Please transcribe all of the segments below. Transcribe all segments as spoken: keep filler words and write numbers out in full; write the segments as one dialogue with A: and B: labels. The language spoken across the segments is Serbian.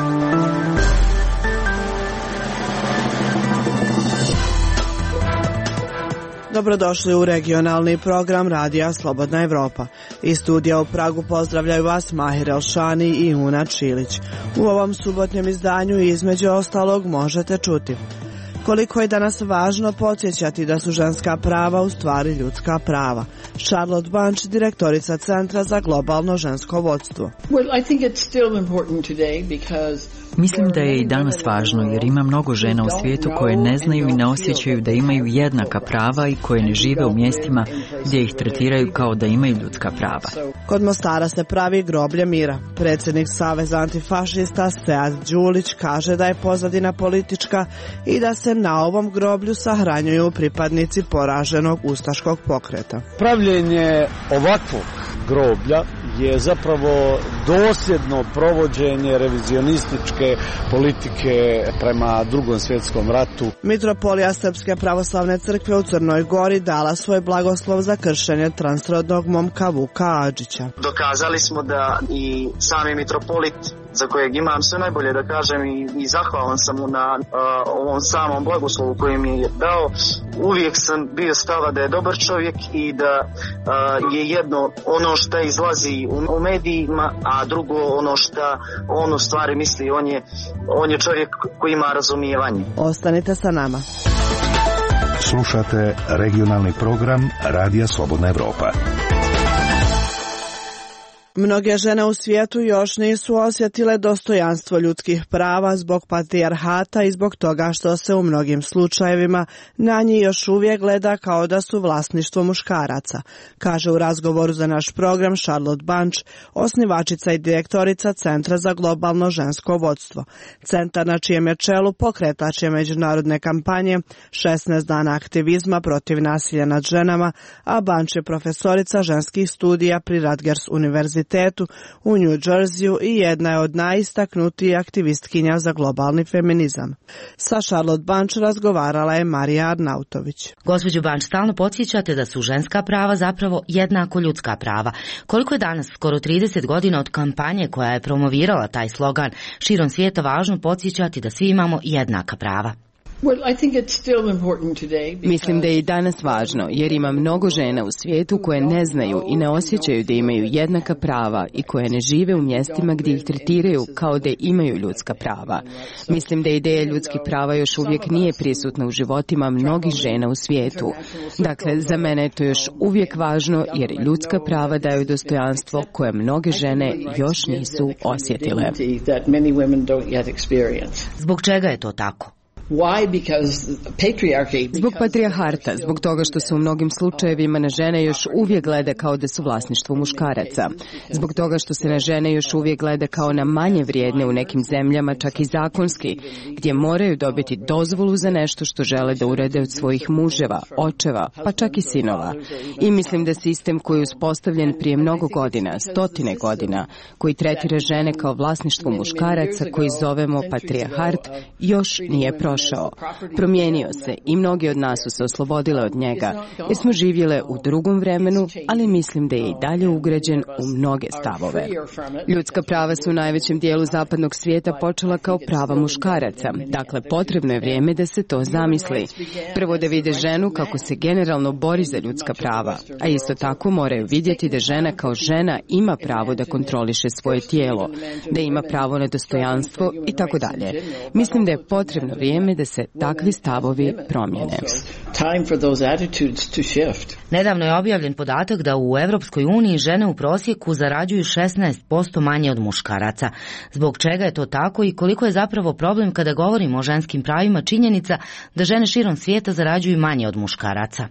A: Dobrodošli u regionalni program Radija Slobodna Evropa. Iz studija u Pragu pozdravljaju vas Mahir Elšani i Una Čilić. U ovom subotnjem izdanju između ostalog možete čuti koliko je danas važno podsjećati da su ženska prava u stvari ljudska prava. Charlotte Bunch, direktorica Centra za globalno žensko vodstvo.
B: Mislim da je i danas važno jer ima mnogo žena u svijetu koje ne znaju i ne osjećaju da imaju jednaka prava i koje ne žive u mjestima gdje ih tretiraju kao da imaju ljudska prava.
A: Kod Mostara se pravi groblje mira. Predsjednik Saveza antifašista Sead Đulić kaže da je pozadina politička i da se na ovom groblju sahranjuju pripadnici poraženog ustaškog pokreta.
C: Pravljenje ovakvog groblja je zapravo dosljedno provođenje revizionističke politike prema Drugom svjetskom ratu.
A: Mitropolija Srpske pravoslavne crkve u Crnoj Gori dala svoj blagoslov za kršenje transrodnog momka Vuka Adžića.
D: Dokazali smo da i sami mitropolit, za kojeg imam sve najbolje da kažem i, i zahvalan sam mu na uh, ovom samom blagoslovu koji mi je dao, uvijek sam bio stava da je dobar čovjek i da uh, je jedno ono što izlazi u, u medijima, a drugo ono što on u stvari misli, on je, on je čovjek koji ima razumijevanje.
A: Ostanite sa nama.
E: Slušate regionalni program Radija Slobodna Evropa.
A: Mnoge žene u svijetu još nisu osjetile dostojanstvo ljudskih prava zbog patrijarhata i zbog toga što se u mnogim slučajevima na njih još uvijek gleda kao da su vlasništvo muškaraca, kaže u razgovoru za naš program Charlotte Bunch, osnivačica i direktorica Centra za globalno žensko vodstvo. Centar na čijem je čelu pokretač je međunarodne kampanje šesnaest dana aktivizma protiv nasilja nad ženama, a Bunch je profesorica ženskih studija pri Rutgers univerzitetu u New Jerseyu i jedna je od najistaknutijih aktivistkinja za globalni feminizam. Sa Charlotte Bunch razgovarala je Marija Arnautović.
F: Gospođo Bunch, stalno podsjećate da su ženska prava zapravo jednako ljudska prava. Koliko je danas, skoro trideset godina od kampanje koja je promovirala taj slogan, širom svijeta važno podsjećati da svi imamo jednaka prava?
G: Mislim da je i danas važno, jer ima mnogo žena u svijetu koje ne znaju i ne osjećaju da imaju jednaka prava i koje ne žive u mjestima gdje ih tretiraju kao da imaju ljudska prava. Mislim da ideja ljudskih prava još uvijek nije prisutna u životima mnogih žena u svijetu. Dakle, za mene je to još uvijek važno jer ljudska prava daju dostojanstvo koje mnoge žene još nisu osjetile.
F: Zbog čega je to tako?
G: Zbog patrijarhata, zbog toga što se u mnogim slučajevima na žene još uvijek gleda kao da su vlasništvo muškaraca. Zbog toga što se na žene još uvijek gleda kao na manje vrijedne u nekim zemljama, čak i zakonski, gdje moraju dobiti dozvolu za nešto što žele da urede od svojih muževa, očeva, pa čak i sinova. I mislim da sistem koji je uspostavljen prije mnogo godina, stotine godina, koji tretira žene kao vlasništvo muškaraca, koji zovemo patrijarhat, još nije prošao. Promijenio se i mnogi od nas su se oslobodile od njega jer smo živjele u drugom vremenu, ali mislim da je i dalje ugrađen u mnoge stavove. Ljudska prava su u najvećem dijelu zapadnog svijeta počela kao prava muškaraca, dakle potrebno je vrijeme da se to zamisli. Prvo da vide ženu kako se generalno bori za ljudska prava, a isto tako moraju vidjeti da žena kao žena ima pravo da kontroliše svoje tijelo, da ima pravo na dostojanstvo i tako dalje. Mislim da je potrebno vrijeme da se takvi stavovi promijene.
F: Nedavno je objavljen podatak da u Europskoj uniji žene u prosjeku zarađuju šesnaest posto manje od muškaraca. Zbog čega je to tako i koliko je zapravo problem kada govorimo o ženskim pravima činjenica da žene širom svijeta zarađuju manje od muškaraca?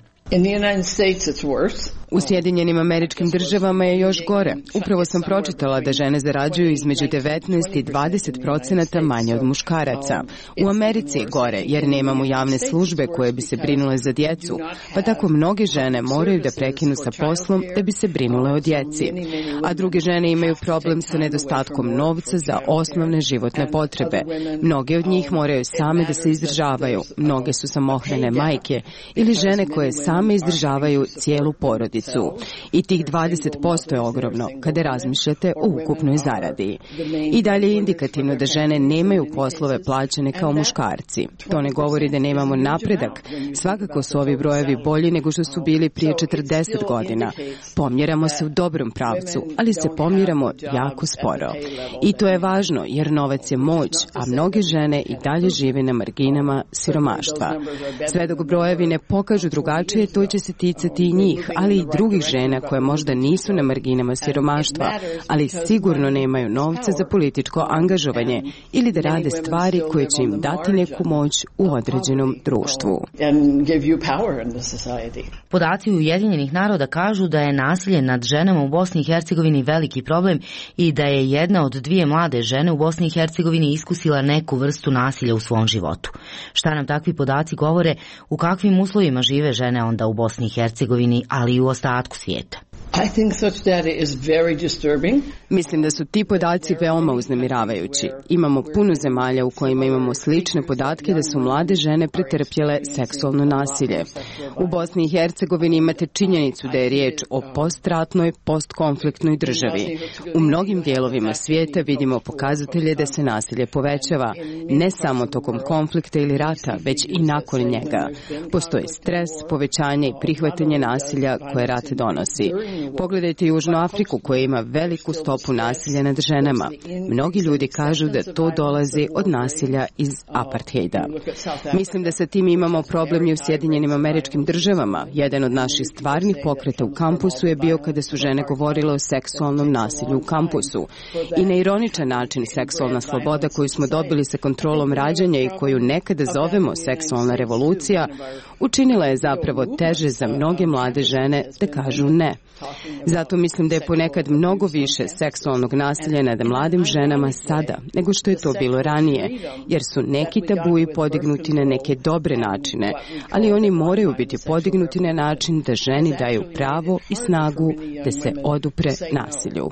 G: U Sjedinjenim Američkim Državama je još gore. Upravo sam pročitala da žene zarađuju između devetnaest i dvadeset procenata manje od muškaraca. U Americi je gore jer nemamo javne službe koje bi se brinule za djecu, pa tako mnoge žene moraju da prekinu sa poslom da bi se brinule o djeci. A druge žene imaju problem sa nedostatkom novca za osnovne životne potrebe. Mnoge od njih moraju same da se izdržavaju. Mnoge su samohrane majke ili žene koje same izdržavaju cijelu porodicu. decu. I tih dvadeset posto je ogromno kada razmišljate o ukupnoj zaradi. I dalje je indikativno da žene nemaju poslove plaćene kao muškarci. To ne govori da nemamo napredak. Svakako su ovi brojevi bolji nego što su bili prije četrdeset godina. Pomjeramo se u dobrom pravcu, ali se pomjeramo jako sporo. I to je važno jer novac je moć, a mnoge žene i dalje žive na marginama siromaštva. Sve dok brojevi ne pokažu drugačije, to će se ticati i njih, ali i drugih žena koje možda nisu na marginama siromaštva, ali sigurno nemaju novca za političko angažovanje ili da rade stvari koje će im dati neku moć u određenom društvu.
F: Podaci Ujedinjenih naroda kažu da je nasilje nad ženama u Bosni i Hercegovini veliki problem i da je jedna od dvije mlade žene u Bosni i Hercegovini iskusila neku vrstu nasilja u svom životu. Šta nam takvi podaci govore, u kakvim uslovima žive žene onda u Bosni i Hercegovini, ali i u ostatku svijeta?
H: I think such data is very disturbing.
G: Mislim da su ti podaci veoma uznemiravajući. Imamo puno zemalja u kojima imamo slične podatke da su mlade žene pretrpjele seksualno nasilje. U Bosni i Hercegovini imate činjenicu da je riječ o postratnoj, postkonfliktnoj državi. U mnogim dijelovima svijeta vidimo pokazatelje da se nasilje povećava, ne samo tokom konflikta ili rata, već i nakon njega. Postoji stres, povećanje i prihvatanje nasilja koje rat donosi. Pogledajte Južnu Afriku koja ima veliku stopu nasilja nad ženama. Mnogi ljudi kažu da to dolazi od nasilja iz apartheida. Mislim da sa tim imamo problem i u Sjedinjenim Američkim Državama. Jedan od naših stvarnih pokreta u kampusu je bio kada su žene govorile o seksualnom nasilju u kampusu. I na ironičan način seksualna sloboda koju smo dobili sa kontrolom rađanja i koju nekada zovemo seksualna revolucija, učinila je zapravo teže za mnoge mlade žene da kažu ne. Zato mislim da je ponekad mnogo više seksualnog nasilja nad mladim ženama sada nego što je to bilo ranije, jer su neki tabuji podignuti na neke dobre načine, ali oni moraju biti podignuti na način da ženi daju pravo i snagu da se odupre nasilju.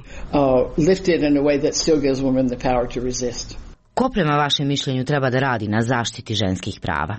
F: Ko prema vašem mišljenju treba da radi na zaštiti ženskih prava?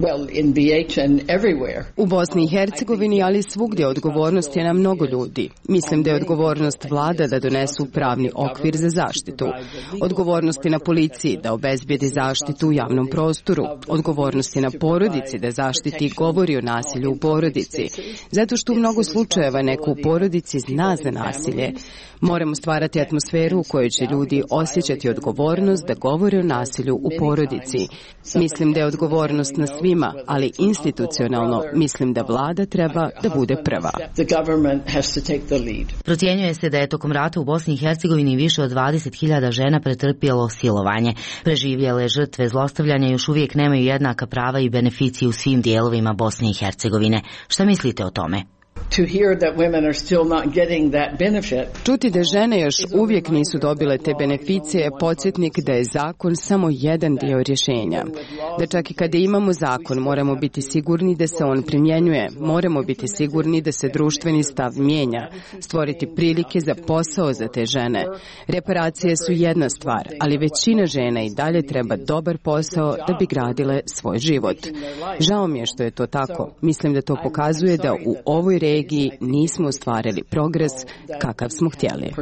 G: U Bosni i Hercegovini, ali svugdje odgovornost je na mnogo ljudi. Mislim da je odgovornost vlada da donesu pravni okvir za zaštitu. Odgovornost je na policiji da obezbijedi zaštitu u javnom prostoru. Odgovornost je na porodici da zaštiti i govori o nasilju u porodici. Zato što u mnogo slučajeva neko u porodici zna za nasilje. Moramo stvarati atmosferu u kojoj će ljudi osjećati odgovornost da govore o nasilju u porodici. Mislim da je odgovornost na svima, ali institucionalno mislim da vlada treba da bude prva.
F: Procjenjuje se da je tokom rata u Bosni i Hercegovini više od dvadeset hiljada žena pretrpjelo silovanje. Preživjele žrtve zlostavljanja još uvijek nemaju jednaka prava i beneficije u svim dijelovima Bosne i Hercegovine. Šta mislite o tome?
G: Čuti da žene još uvijek nisu dobile te beneficije je podsjetnik da je zakon samo jedan dio rješenja. Da čak i kada imamo zakon moramo biti sigurni da se on primjenjuje, moramo biti sigurni da se društveni stav mijenja, stvoriti prilike za posao za te žene. Reparacije su jedna stvar, ali većina žena i dalje treba dobar posao da bi gradile svoj život. Žao mi je što je to tako. Mislim da to pokazuje da u ovoj regiji nismo ostvarili progres kakav smo htjeli.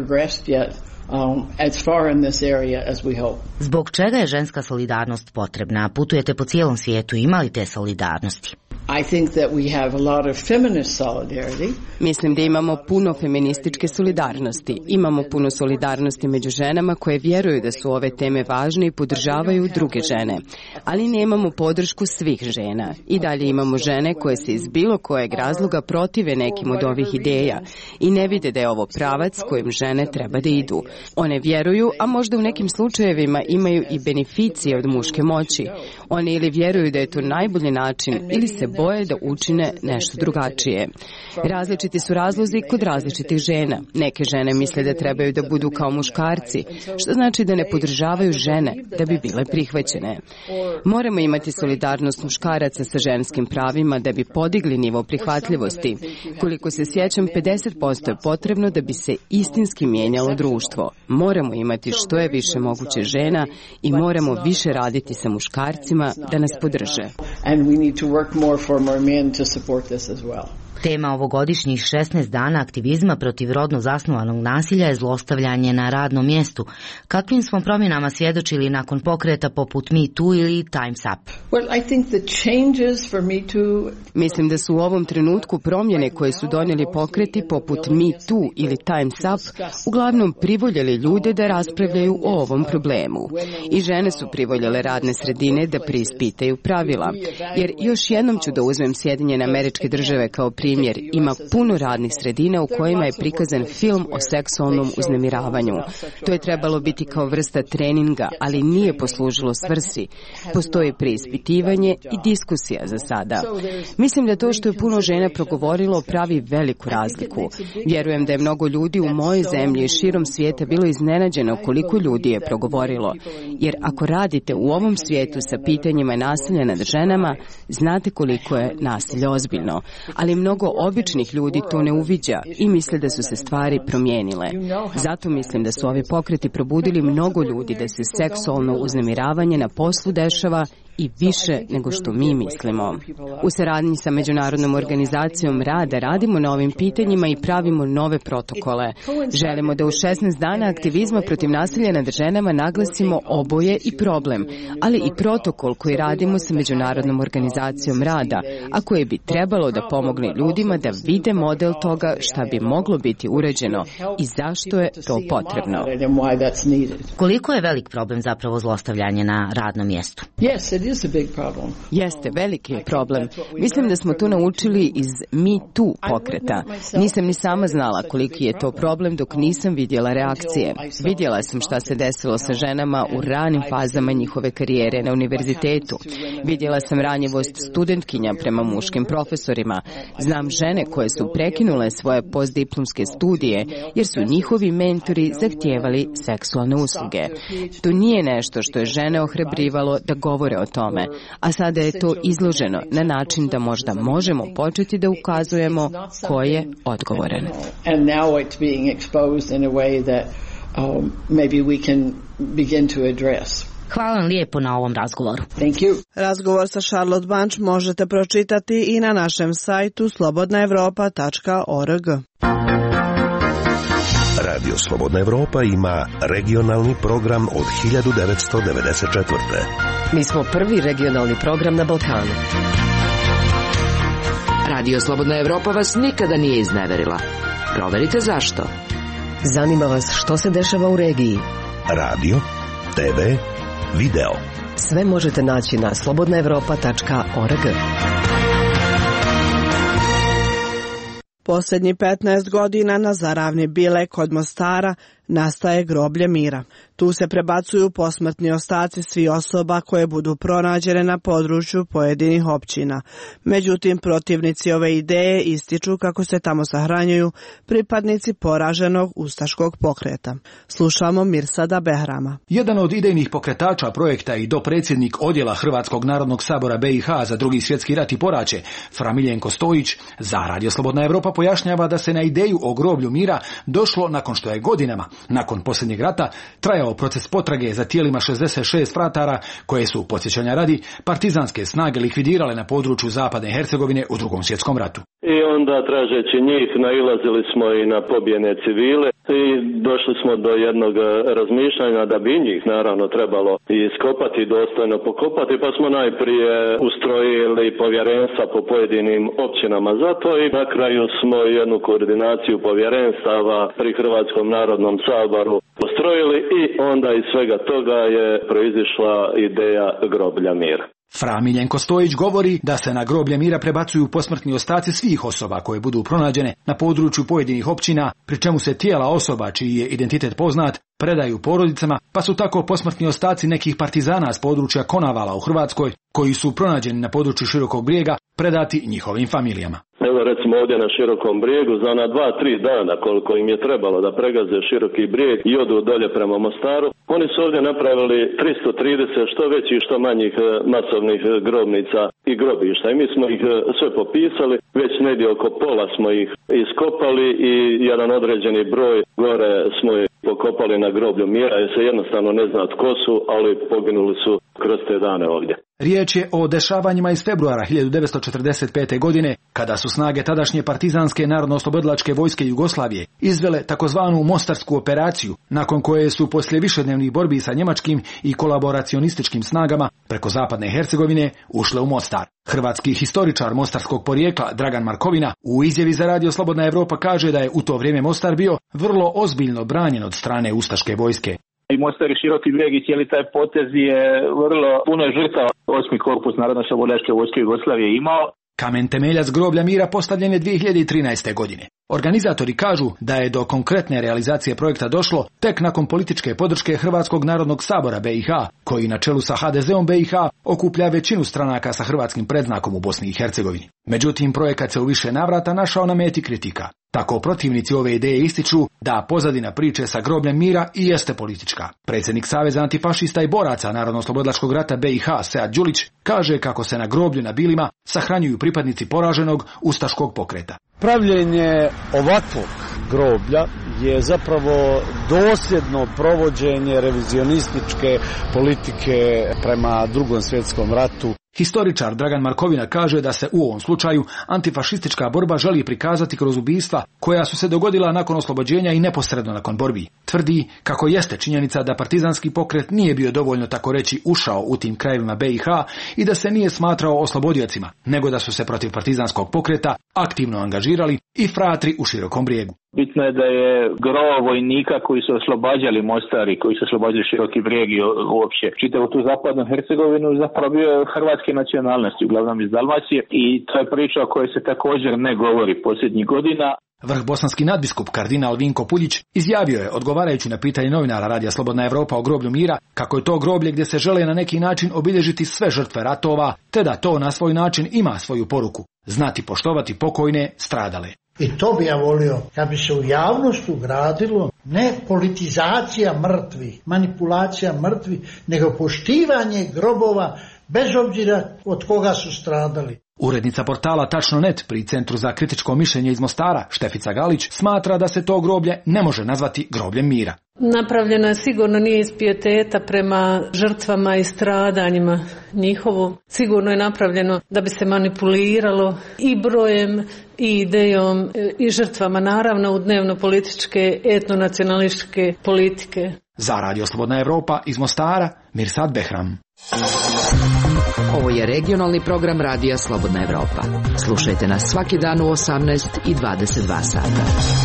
F: Zbog čega je ženska solidarnost potrebna? Putujete po cijelom svijetu, ima li te solidarnosti?
H: I think that we have a lot of feminist solidarity.
G: Mislim da imamo puno feminističke solidarnosti. Imamo puno solidarnosti među ženama koje vjeruju da su ove teme važne i podržavaju druge žene. Ali nemamo podršku svih žena. I dalje imamo žene koje se iz bilo kojeg razloga protive nekim od ovih ideja i ne vide da je ovo pravac kojim žene treba da idu. One vjeruju, a možda u nekim slučajevima imaju i beneficije od muške moći. One ili vjeruju da je to najbolji način ili se boje da učine nešto drugačije. Različiti su razlozi kod različitih žena. Neke žene misle da trebaju da budu kao muškarci, što znači da ne podržavaju žene da bi bile prihvaćene. Moramo imati solidarnost muškaraca sa ženskim pravima da bi podigli nivo prihvatljivosti. Koliko se sjećam, pedeset posto je potrebno da bi se istinski mijenjalo društvo. Moramo imati što je više moguće žena i moramo više raditi sa muškarcima da nas podrže.
F: Tema ovogodišnjih šesnaest dana aktivizma protiv rodno zasnovanog nasilja je zlostavljanje na radnom mjestu. Kakvim smo promjenama svjedočili nakon pokreta poput Me Too ili Time's Up?
H: Well, I think the changes for Me Too...
G: Mislim da su u ovom trenutku promjene koje su donijeli pokreti poput Me Too ili Time's Up uglavnom privoljeli ljude da raspravljaju o ovom problemu. I žene su privoljele radne sredine da preispitaju pravila. Jer još jednom ću da uzmem Sjedinjene Američke Države kao primjer. Ima puno radnih sredina u kojima je prikazan film o seksualnom uznemiravanju. To je trebalo biti kao vrsta treninga, ali nije poslužilo svrsi. Postoji preispitivanje i diskusija za sada. Mislim da to što je puno žena progovorilo pravi veliku razliku. Vjerujem da je mnogo ljudi u mojoj zemlji i širom svijeta bilo iznenađeno koliko ljudi je progovorilo. Jer ako radite u ovom svijetu sa pitanjima nasilja nad ženama, znate koliko je nasilje ozbiljno. Ali mnogo običnih ljudi to ne uviđa i misle da su se stvari promijenile. Zato mislim da su ovi pokreti probudili mnogo ljudi da se seksualno uznemiravanje na poslu dešava i više nego što mi mislimo. U saradnji sa Međunarodnom organizacijom rada radimo na ovim pitanjima i pravimo nove protokole. Želimo da u šesnaest dana aktivizma protiv nasilja nad ženama naglasimo oboje i problem, ali i protokol koji radimo sa Međunarodnom organizacijom rada, a koje bi trebalo da pomogne ljudima da vide model toga šta bi moglo biti urađeno i zašto je to potrebno.
F: Koliko je velik problem zapravo zlostavljanje na radnom mjestu?
G: Jeste, veliki je problem. Mislim da smo to naučili iz Me Too pokreta. Nisam ni sama znala koliki je to problem dok nisam vidjela reakcije. Vidjela sam šta se desilo sa ženama u ranim fazama njihove karijere na univerzitetu. Vidjela sam ranjivost studentkinja prema muškim profesorima. Znam žene koje su prekinule svoje postdiplomske studije jer su njihovi mentori zahtijevali seksualne usluge. To nije nešto što je žene ohrabrivalo da govore o tome, a sada je to izloženo na način da možda možemo početi da ukazujemo ko je odgovoran.
F: Hvala vam lijepo na ovom razgovoru.
H: Thank you.
A: Razgovor sa Charlotte Bunch možete pročitati i na našem sajtu slobodna evropa tačka org.
E: Radio Slobodna Evropa ima regionalni program od hiljadu devetsto devedeset četvrte.
I: Mi smo prvi regionalni program na Balkanu. Radio Slobodna Evropa vas nikada nije izneverila. Proverite zašto. Zanima vas što se dešava u regiji.
E: Radio, te ve, video.
I: Sve možete naći na slobodna evropa tačka org.
A: Posljednjih petnaest godina na Zaravni Bile kod Mostara nastaje groblje mira. Tu se prebacuju posmrtni ostaci svih osoba koje budu pronađene na području pojedinih općina. Međutim, protivnici ove ideje ističu kako se tamo sahranjuju pripadnici poraženog ustaškog pokreta. Slušamo Mirsada Behrama.
J: Jedan od idejnih pokretača projekta i dopredsjednik odjela Hrvatskog narodnog sabora be i ha za drugi svjetski rat i poraće, Fra Miljenko Stojić, za Radio Slobodna Evropa pojašnjava da se na ideju o groblju mira došlo nakon što je godinama, nakon posljednjeg rata, trajao proces potrage za tijelima šezdeset šest fratara koje su, podsjećanja radi, partizanske snage likvidirale na području zapadne Hercegovine u drugom svjetskom ratu.
K: I onda, tražeći njih, nailazili smo i na pobijene civile i došli smo do jednog razmišljanja da bi njih naravno trebalo iskopati, dostojno pokopati, pa smo najprije ustrojili povjerenstva po pojedinim općinama za to i na kraju smo jednu koordinaciju povjerenstava pri Hrvatskom narodnom saboru postrojili i onda iz svega toga je proizišla ideja groblja mira.
J: Fra Miljenko Stojić govori da se na groblje mira prebacuju posmrtni ostaci svih osoba koje budu pronađene na području pojedinih općina, pri čemu se tijela osoba čiji je identitet poznat predaju porodicama, pa su tako posmrtni ostaci nekih partizana s područja Konavala u Hrvatskoj, koji su pronađeni na području Širokog Brijega, predati njihovim familijama.
K: Evo recimo ovdje na Širokom Brijegu za ona dva, tri dana koliko im je trebalo da pregaze Široki Brijeg i odu dolje prema Mostaru, oni su ovdje napravili tristo trideset što većih što manjih masovnih grobnica i grobišta i mi smo ih sve popisali, već negdje oko pola smo ih iskopali i jedan određeni broj gore smo ih pokopali na groblju mira jer se jednostavno ne zna tko su, ali poginuli su kroz te dane ovdje.
J: Riječ je o dešavanjima iz februara hiljadu devetsto četrdeset pete. godine, kada su snage tadašnje partizanske narodno-oslobodilačke vojske Jugoslavije izvele takozvanu Mostarsku operaciju, nakon koje su poslije višednevnih borbi sa njemačkim i kolaboracionističkim snagama preko zapadne Hercegovine ušle u Mostar. Hrvatski historičar mostarskog porijekla Dragan Markovina u izjavi za Radio Slobodna Evropa kaže da je u to vrijeme Mostar bio vrlo ozbiljno branjen od strane ustaške vojske.
L: I Mostar i Široki Brijeg i cijeli taj potez je vrlo puno žrtava. Osmi korpus Narodno-oslobodilačke vojske Jugoslavije imao.
J: Kamen temeljac groblja mira postavljen je dvije hiljade trinaeste. godine. Organizatori kažu da je do konkretne realizacije projekta došlo tek nakon političke podrške Hrvatskog narodnog sabora B i H, koji na čelu sa H D Z-om B i H okuplja većinu stranaka sa hrvatskim predznakom u Bosni i Hercegovini. Međutim, projekat se u više navrata našao na meti kritika. Tako protivnici ove ideje ističu da pozadina priče sa grobljem mira i jeste politička. Predsjednik Saveza antifašista i boraca Narodno-oslobodilačkog rata B i H Sead Đulić kaže kako se na groblju na Bilima sahranjuju pripadnici poraženog ustaškog pokreta.
C: Pravljenje ovakvog groblja je zapravo dosljedno provođenje revizionističke politike prema Drugom svjetskom ratu.
J: Historičar Dragan Markovina kaže da se u ovom slučaju antifašistička borba želi prikazati kroz ubistva koja su se dogodila nakon oslobođenja i neposredno nakon borbi. Tvrdi kako jeste činjenica da partizanski pokret nije bio dovoljno, tako reći, ušao u tim krajevima B i H i da se nije smatrao oslobodiocima, nego da su se protiv partizanskog pokreta aktivno angažirali i fratri u Širokom Brijegu.
L: Bitno je da je gro vojnika koji su oslobađali Mostar i koji su oslobađali Široki Brijeg i uopće čitavu tu zapadnu Hercegovinu zapravo bio hrvatske nacionalnosti, uglavnom iz Dalmacije, i to je priča o kojoj se također ne govori posljednjih godina.
J: Vrh bosanski nadbiskup kardinal Vinko Puljić izjavio je, odgovarajući na pitanje novinara Radija Slobodna Evropa o groblju mira, kako je to groblje gdje se žele na neki način obilježiti sve žrtve ratova, te da to na svoj način ima svoju poruku: znati poštovati pokojne, stradale.
M: I to bi ja volio, kad bi se u javnost ugradilo ne politizacija mrtvih, manipulacija mrtvih, nego poštivanje grobova bez obzira od koga su stradali.
J: Urednica portala Tačno punto net pri Centru za kritičko mišljenje iz Mostara, Štefica Galić, smatra da se to groblje ne može nazvati grobljem mira.
N: Napravljeno je sigurno nije iz pijeteta prema žrtvama i stradanjima njihovo. Sigurno je napravljeno da bi se manipuliralo i brojem i idejom i žrtvama, naravno u dnevno političke, etnonacionalističke politike.
J: Za Radio Slobodna Evropa iz Mostara, Mirsad Behram.
I: Ovo je regionalni program Radija Slobodna Evropa. Slušajte nas svaki dan u osamnaest i dvadeset dva sata.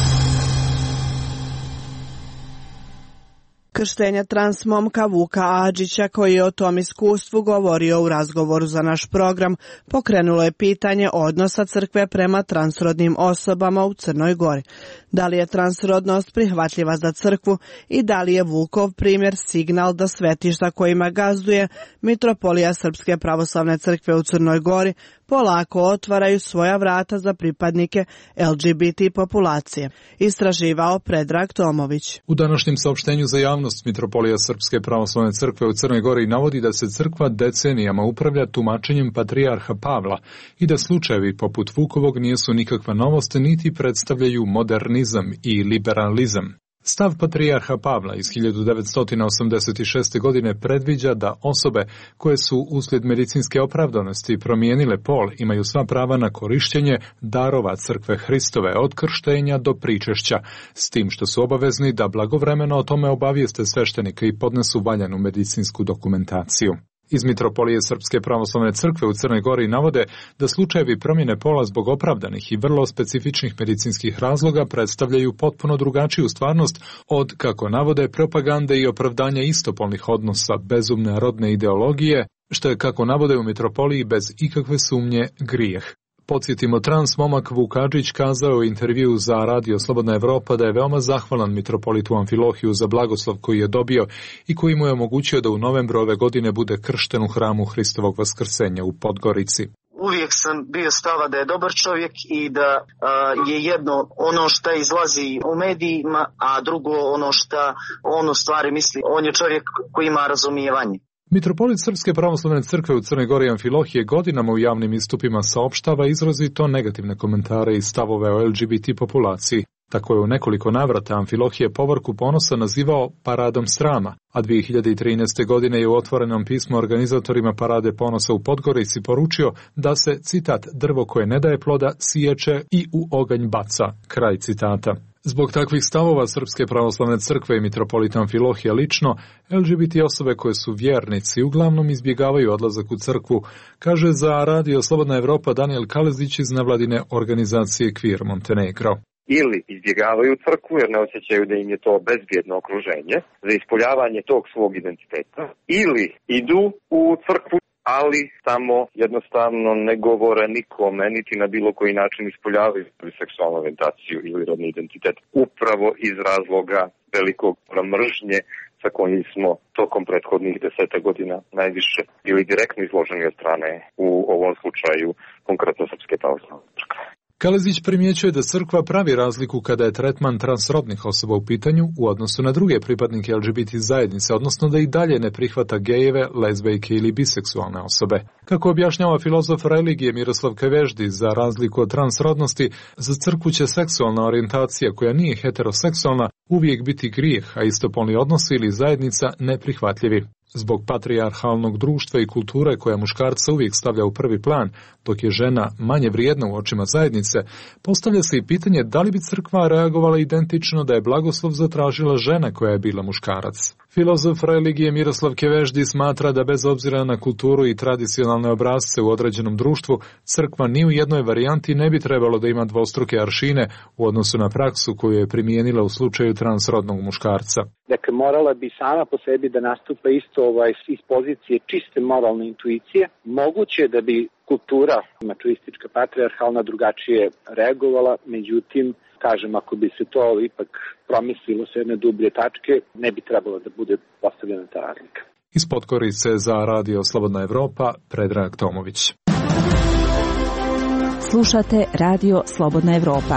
A: Krštenja trans momka Vuka Adžića, koji je o tom iskustvu govorio u razgovoru za naš program, pokrenulo je pitanje odnosa crkve prema transrodnim osobama u Crnoj Gori. Da li je transrodnost prihvatljiva za crkvu i da li je Vukov primjer signal da svetišta kojima gazduje Mitropolija Srpske pravoslavne crkve u Crnoj Gori polako otvaraju svoja vrata za pripadnike L G B T populacije. Istraživao Predrag Tomović.
O: U današnjem saopštenju za javnost Mitropolija Srpske pravoslavne crkve u Crnoj Gori navodi da se crkva decenijama upravlja tumačenjem patrijarha Pavla i da slučajevi poput Vukovog nisu nikakva novost niti predstavljaju modernizam i liberalizam. Stav patrijarha Pavla iz hiljadu devetsto osamdeset šeste. godine predviđa da osobe koje su uslijed medicinske opravdanosti promijenile pol imaju sva prava na korištenje darova crkve Hristove od krštenja do pričešća, s tim što su obavezni da blagovremeno o tome obavijeste sveštenike i podnesu valjanu medicinsku dokumentaciju. Iz Mitropolije Srpske pravoslavne crkve u Crnoj Gori navode da slučajevi promjene pola zbog opravdanih i vrlo specifičnih medicinskih razloga predstavljaju potpuno drugačiju stvarnost od, kako navode, propagande i opravdanja istopolnih odnosa, bezumne rodne ideologije, što je, kako navode u Mitropoliji, bez ikakve sumnje grijeh. Podsjetimo, trans momak Vuk Adžić kazao u intervju za Radio Slobodna Evropa da je veoma zahvalan mitropolitu Amfilohiju za blagoslov koji je dobio i koji mu je omogućio da u novembru ove godine bude kršten u hramu Hristovog vaskrsenja u Podgorici.
D: Uvijek sam bio stava da je dobar čovjek i da a, je jedno ono što izlazi u medijima, a drugo ono što on u stvari misli. On je čovjek koji ima razumijevanje.
O: Mitropolit Srpske pravoslavne crkve u Crnoj Gori Amfilohije godinama u javnim istupima saopštava izrazito negativne komentare i stavove o L G B T populaciji. Tako je u nekoliko navrata Amfilohije Povorku Ponosa nazivao paradom srama, a dvije hiljade trinaeste. godine je u otvorenom pismu organizatorima Parade Ponosa u Podgorici poručio da se, citat, drvo koje ne daje ploda siječe i u oganj baca, kraj citata. Zbog takvih stavova Srpske pravoslavne crkve i mitropolita Amfilohija lično, L G B T osobe koje su vjernici uglavnom izbjegavaju odlazak u crkvu, kaže za Radio Slobodna Evropa Daniel Kalezić iz nevladine organizacije Queer Montenegro.
P: Ili izbjegavaju crkvu jer ne osjećaju da im je to bezbjedno okruženje za ispoljavanje tog svog identiteta, ili idu u crkvu, ali samo jednostavno ne govore nikome, niti na bilo koji način ispoljavaju seksualnu orijentaciju ili rodni identitet, upravo iz razloga velikog mržnje sa kojim smo tokom prethodnih deseta godina najviše bili direktno izloženi od strane, u ovom slučaju, konkretno Srpske pravoslavne crkve.
O: Kalezić primjećuje da crkva pravi razliku kada je tretman transrodnih osoba u pitanju u odnosu na druge pripadnike L G B T zajednice, odnosno da i dalje ne prihvata gejeve, lezbejke ili biseksualne osobe. Kako objašnjava filozof religije Miroslav Keveždi, za razliku od transrodnosti, za crkvu će seksualna orijentacija koja nije heteroseksualna uvijek biti grijeh, a istopolni odnosi ili zajednica neprihvatljivi. Zbog patrijarhalnog društva i kulture koja muškarca uvijek stavlja u prvi plan, dok je žena manje vrijedna u očima zajednice, postavlja se i pitanje da li bi crkva reagovala identično da je blagoslov zatražila žena koja je bila muškarac. Filozof religije Miroslav Keveždi smatra da bez obzira na kulturu i tradicionalne obrasce u određenom društvu, crkva ni u jednoj varijanti ne bi trebalo da ima dvostruke aršine u odnosu na praksu koju je primijenila u slučaju transrodnog muškarca.
Q: Dakle, morala bi sama po sebi da nastupa isto ovaj, iz pozicije čiste moralne intuicije. Moguće da bi kultura mačoistička, patrijarhalna drugačije reagovala, međutim, kažem, ako bi se to ipak promislilo sa jedne dublje tačke, ne bi trebalo da bude postavljena ta razlika.
O: Iz Podgorice za Radio Slobodna Evropa, Predrag Tomović.
R: Slušate Radio Slobodna Evropa.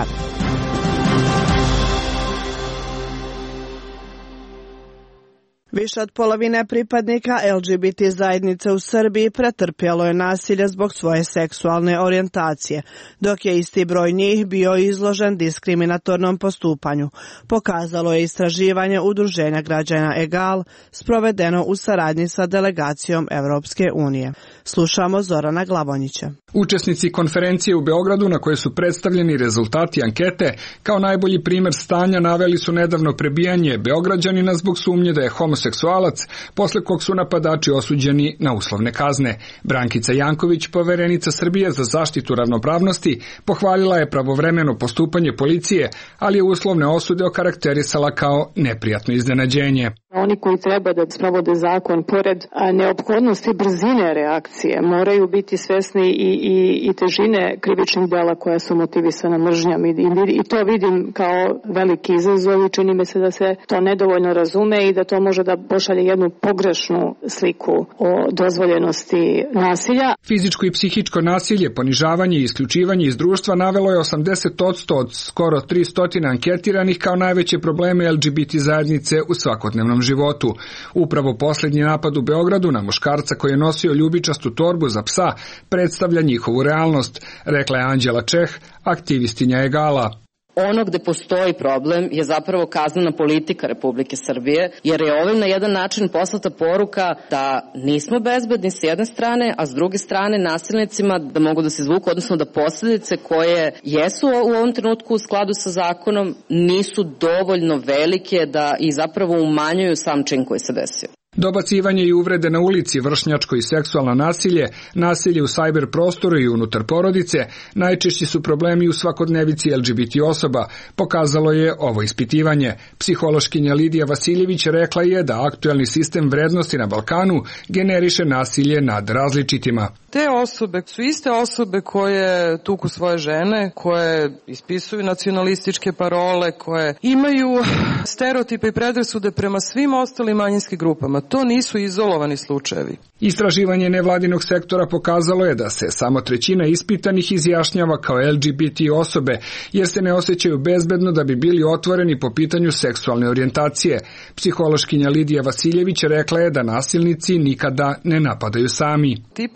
A: Više od polovine pripadnika L G B T zajednice u Srbiji pretrpjelo je nasilje zbog svoje seksualne orijentacije, dok je isti broj njih bio izložen diskriminatornom postupanju, pokazalo je istraživanje Udruženja građana Egal, sprovedeno u saradnji sa delegacijom Evropske unije. Slušamo Zorana Glavonjića.
S: Učesnici konferencije u Beogradu na kojoj su predstavljeni rezultati ankete kao najbolji primjer stanja naveli su nedavno prebijanje Beograđanina zbog sumnje da je homoseksualac, posle kog su napadači osuđeni na uslovne kazne. Brankica Janković, poverenica Srbije za zaštitu ravnopravnosti, pohvalila je pravovremeno postupanje policije, ali je uslovne osude okarakterisala kao neprijatno iznenađenje.
T: Oni koji treba da sprovode zakon, pored neophodnosti brzine reakcije, moraju biti svesni i, i, i težine krivičnih dela koja su motivisana mržnjom. I, i, I to vidim kao veliki izazov i čini mi se da se to nedovoljno razume i da to može da pošalje jednu pogrešnu sliku o dozvoljenosti nasilja.
S: Fizičko i psihičko nasilje, ponižavanje i isključivanje iz društva navelo je osamdeset posto od skoro tristo anketiranih kao najveće probleme L G B T zajednice u svakodnevnom životu. Upravo posljednji napad u Beogradu na muškarca koji je nosio ljubičastu torbu za psa predstavlja njihovu realnost, rekla je Anđela Čeh, aktivistinja Egala.
U: Ono gde postoji problem je zapravo kaznena politika Republike Srbije, jer je ovim na jedan način poslata poruka da nismo bezbedni s jedne strane, a s druge strane nasilnicima da mogu da se izvuku, odnosno da posljedice koje jesu u ovom trenutku u skladu sa zakonom nisu dovoljno velike da i zapravo umanjuju sam čin koji se desio.
S: Dobacivanje i uvrede na ulici, vršnjačko i seksualno nasilje, nasilje u sajber prostoru i unutar porodice, najčešći su problemi u svakodnevici L G B T osoba, pokazalo je ovo ispitivanje. Psihološkinja Lidija Vasiljević rekla je da aktuelni sistem vrednosti na Balkanu generiše nasilje nad različitima.
V: Te osobe su iste osobe koje tuku svoje žene, koje ispisuju nacionalističke parole, koje imaju stereotipe i predrasude prema svim ostalim manjinskim grupama. To nisu izolovani slučajevi.
S: Istraživanje nevladinog sektora pokazalo je da se samo trećina ispitanih izjašnjava kao L G B T osobe, jer se ne osjećaju bezbedno da bi bili otvoreni po pitanju seksualne orijentacije. Psihološkinja Lidija Vasiljević rekla je da nasilnici nikada ne napadaju sami.
V: Tipičan slučaj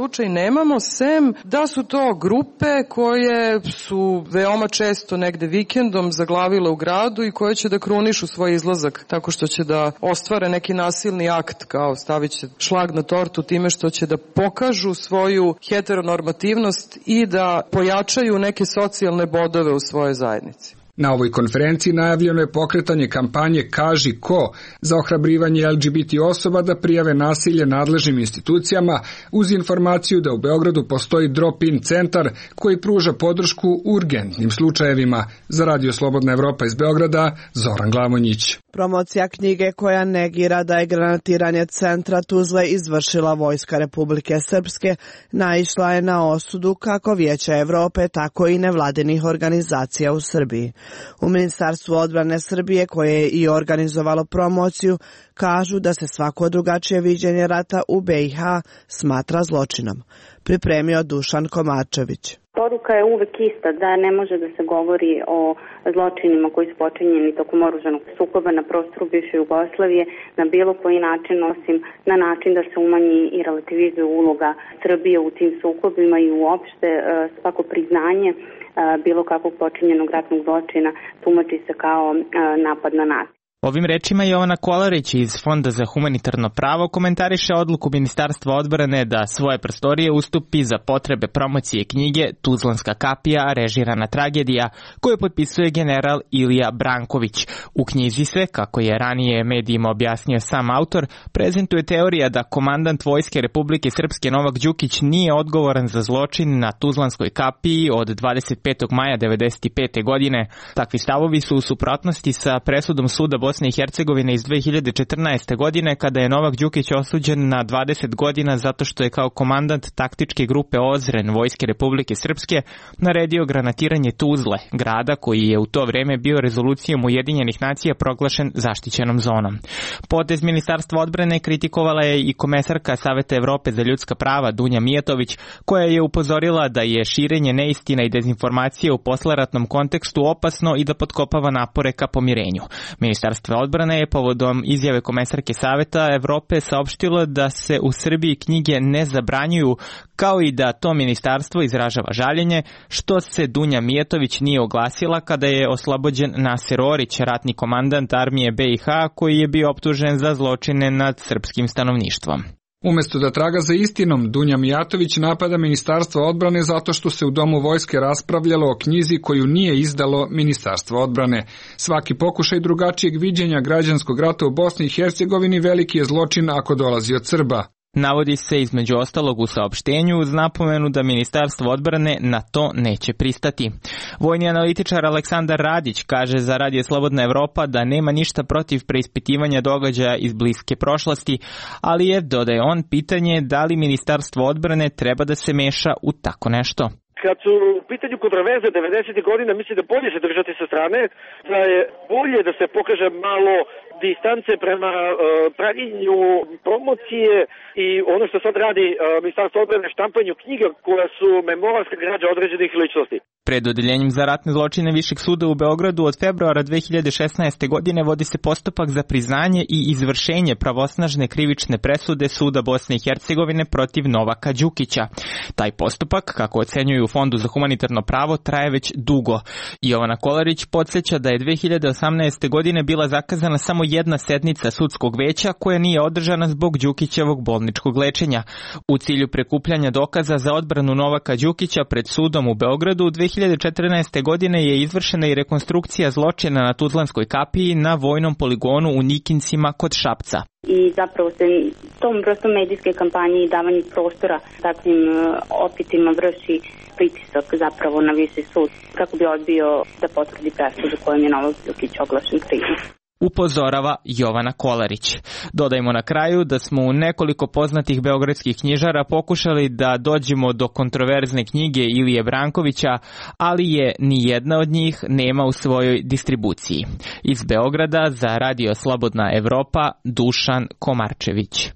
V: slučaj nemamo, sem da su to grupe koje su veoma često negde vikendom zaglavile u gradu i koje će da krunišu svoj izlazak tako što će da ostvare neki nasilni akt, kao stavit će šlag na tortu time što će da pokažu svoju heteronormativnost i da pojačaju neke socijalne bodove u svojoj zajednici.
S: Na ovoj konferenciji najavljeno je pokretanje kampanje Kaži ko za ohrabrivanje el ge be te osoba da prijave nasilje nadležnim institucijama uz informaciju da u Beogradu postoji drop-in centar koji pruža podršku urgentnim slučajevima. Za Radio Slobodna Evropa iz Beograda, Zoran Glavonjić.
A: Promocija knjige koja negira da je granatiranje centra Tuzle izvršila Vojska Republike Srpske naišla je na osudu kako Vijeća Evrope, tako i nevladinih organizacija u Srbiji. U Ministarstvu odbrane Srbije, koje je i organizovalo promociju, kažu da se svako drugačije viđenje rata u be i ha smatra zločinom. Pripremio Dušan Komarčević.
B: Poruka je uvek ista, da ne može da se govori o zločinima koji su počinjeni tokom oružanog sukoba na prostoru bivše Jugoslavije na bilo koji način, osim na način da se umanji i relativizuje uloga Srbije u tim sukobima i uopšte svako priznanje bilo kakvog počinjenog ratnog zločina tumači se kao napad na nas.
G: Ovim rečima Jovana Kolarić iz Fonda za humanitarno pravo komentariše odluku Ministarstva odbrane da svoje prostorije ustupi za potrebe promocije knjige Tuzlanska kapija, režirana tragedija, koju potpisuje general Ilija Branković. U knjizi se, kako je ranije medijima objasnio sam autor, prezentuje teorija da komandant Vojske Republike Srpske Novak Đukić nije odgovoran za zločin na Tuzlanskoj kapiji od dvadeset petog maja devedeset pete. godine. Takvi stavovi su u suprotnosti sa presudom suda Bosne i Hercegovine iz dve hiljade četrnaeste. godine kada je Novak Đukić osuđen na dvadeset godina zato što je kao komandant taktičke grupe Ozren Vojske Republike Srpske naredio granatiranje Tuzle, grada koji je u to vreme bio rezolucijom Ujedinjenih nacija proglašen zaštićenom zonom. Potez Ministarstva odbrane kritikovala je i komesarka Saveta Evrope za ljudska prava Dunja Mijatović, koja je upozorila da je širenje neistina i dezinformacije u posleratnom kontekstu opasno i da potkopava napore ka pomirenju. Ministarstvo odbrane je povodom izjave komesarke Saveta Evrope saopštilo da se u Srbiji knjige ne zabranjuju, kao i da to ministarstvo izražava žaljenje, što se Dunja Mijatović nije oglasila kada je oslobođen Naser Orić, ratni komandant armije be i ha, koji je bio optužen za zločine nad srpskim stanovništvom.
S: Umesto da traga za istinom, Dunja Mijatović napada Ministarstvo odbrane zato što se u Domu vojske raspravljalo o knjizi koju nije izdalo Ministarstvo odbrane. Svaki pokušaj drugačijeg viđenja građanskog rata u Bosni i Hercegovini veliki je zločin ako dolazi od Srba.
G: Navodi se između ostalog u saopštenju uz napomenu da Ministarstvo odbrane na to neće pristati. Vojni analitičar Aleksandar Radić kaže za Radio Slobodna Evropa da nema ništa protiv preispitivanja događaja iz bliske prošlosti, ali je, dodaje on, pitanje da li Ministarstvo odbrane treba da se meša u tako nešto.
W: Kad su u pitanju kontroverze devedesetih godina, mislim da bolje se držati sa strane, da je bolje da se pokaže malo distance prema uh, pravljenju promocije i ono što sad radi uh, Ministarstvo odbrane, štampanju knjiga koja su memoralska građa određenih ličnosti.
G: Pred odeljenjem za ratne zločine Višeg suda u Beogradu od februara dve hiljade šesnaeste. godine vodi se postupak za priznanje i izvršenje pravosnažne krivične presude Suda Bosne i Hercegovine protiv Novaka Đukića. Taj postupak, kako ocenjuju u Fondu za humanitarno pravo, traje već dugo. Jovana Kolarić podsjeća da je dve hiljade osamnaeste. godine bila zakazana samo jedna sednica sudskog veća koja nije održana zbog Đukićevog bolničkog lečenja. U cilju prikupljanja dokaza za odbranu Novaka Đukića pred sudom u Beogradu u dve hiljade četrnaeste. godine je izvršena i rekonstrukcija zločina na Tuzlanskoj kapiji na vojnom poligonu u Nikincima kod Šapca.
B: I zapravo se tom prosto medijske kampanje i davanje prostora takvim opitima vrši pritisak zapravo na viši sud kako bi odbio da potvrdi presudu kojom je Novak Đukić oglašen krivim.
G: Upozorava Jovana Kolarić. Dodajmo na kraju da smo u nekoliko poznatih beogradskih knjižara pokušali da dođemo do kontroverzne knjige Ilije Brankovića, ali je ni jedna od njih nema u svojoj distribuciji. Iz Beograda za Radio Slobodna Evropa, Dušan Komarčević.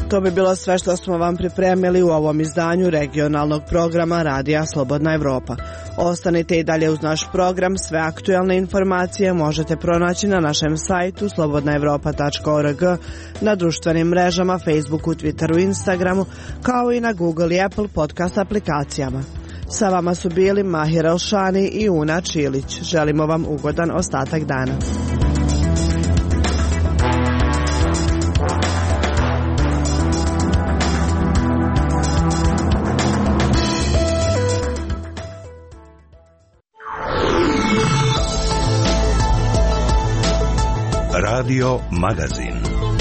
A: To bi bilo sve što smo vam pripremili u ovom izdanju regionalnog programa Radija Slobodna Evropa. Ostanite i dalje uz naš program. Sve aktuelne informacije možete pronaći na našem sajtu slobodna evropa tačka org, na društvenim mrežama Facebooku, Twitteru, Instagramu, kao i na Google i Apple podcast aplikacijama. Sa vama su bili Mahir Elšani i Una Čilić. Želimo vam ugodan ostatak dana.
E: Radio Magazin.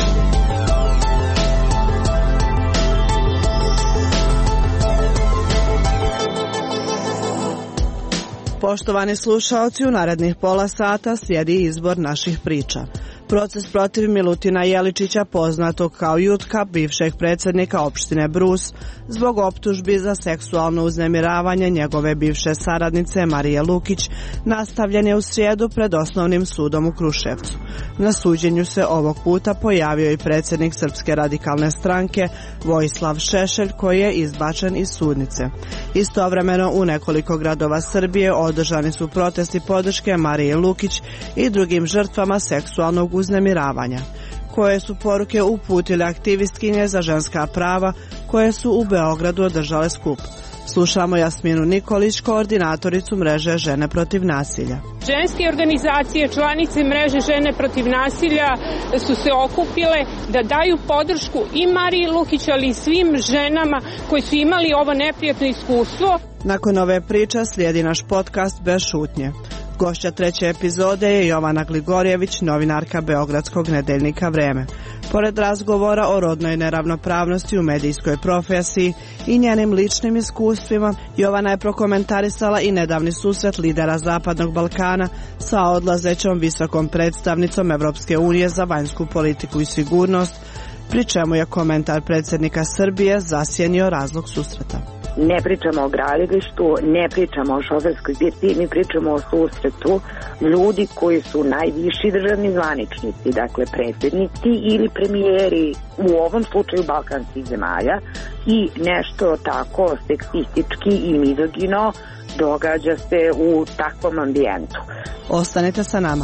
A: Poštovani slušaoci, u narednih pola sata slijedi izbor naših priča. Proces protiv Milutina Jeličića, poznatog kao Jutka, bivšeg predsjednika opštine Brus, zbog optužbi za seksualno uznemiravanje njegove bivše saradnice Marije Lukić, nastavljen je u srijedu pred Osnovnim sudom u Kruševcu. Na suđenju se ovog puta pojavio i predsjednik Srpske radikalne stranke Vojislav Šešelj, koji je izbačen iz sudnice. Istovremeno u nekoliko gradova Srbije održani su protesti podrške Marije Lukić i drugim žrtvama seksualnog uznemiravanja. Koje su poruke uputile aktivistkinje za ženska prava koje su u Beogradu održale skup? Slušamo Jasminu Nikolić, koordinatoricu mreže Žene protiv nasilja.
F: Ženske organizacije, članice mreže Žene protiv nasilja su se okupile da daju podršku i Mariji Lukić, ali i svim ženama koji su imali ovo neprijatno iskustvo.
A: Nakon ove priče slijedi naš podcast Bez šutnje. Gošća treće epizode je Jovana Gligorjević, novinarka beogradskog nedeljnika Vreme. Pored razgovora o rodnoj neravnopravnosti u medijskoj profesiji i njenim ličnim iskustvima, Jovana je prokomentarisala i nedavni susret lidera Zapadnog Balkana sa odlazećom visokom predstavnicom Evropske unije za vanjsku politiku i sigurnost, pri čemu je komentar predsjednika Srbije zasjenio razlog susreta.
H: Ne pričamo o gradilištu, ne pričamo o šoferskoj birti, mi pričamo o susretu ljudi koji su najviši državni zvaničnici, dakle predsjednici ili premijeri, u ovom slučaju balkanskih zemalja, i nešto tako seksistički i mizogino događa se u takvom ambijentu.
A: Ostanite sa nama.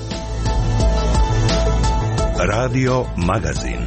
E: Radio Magazin.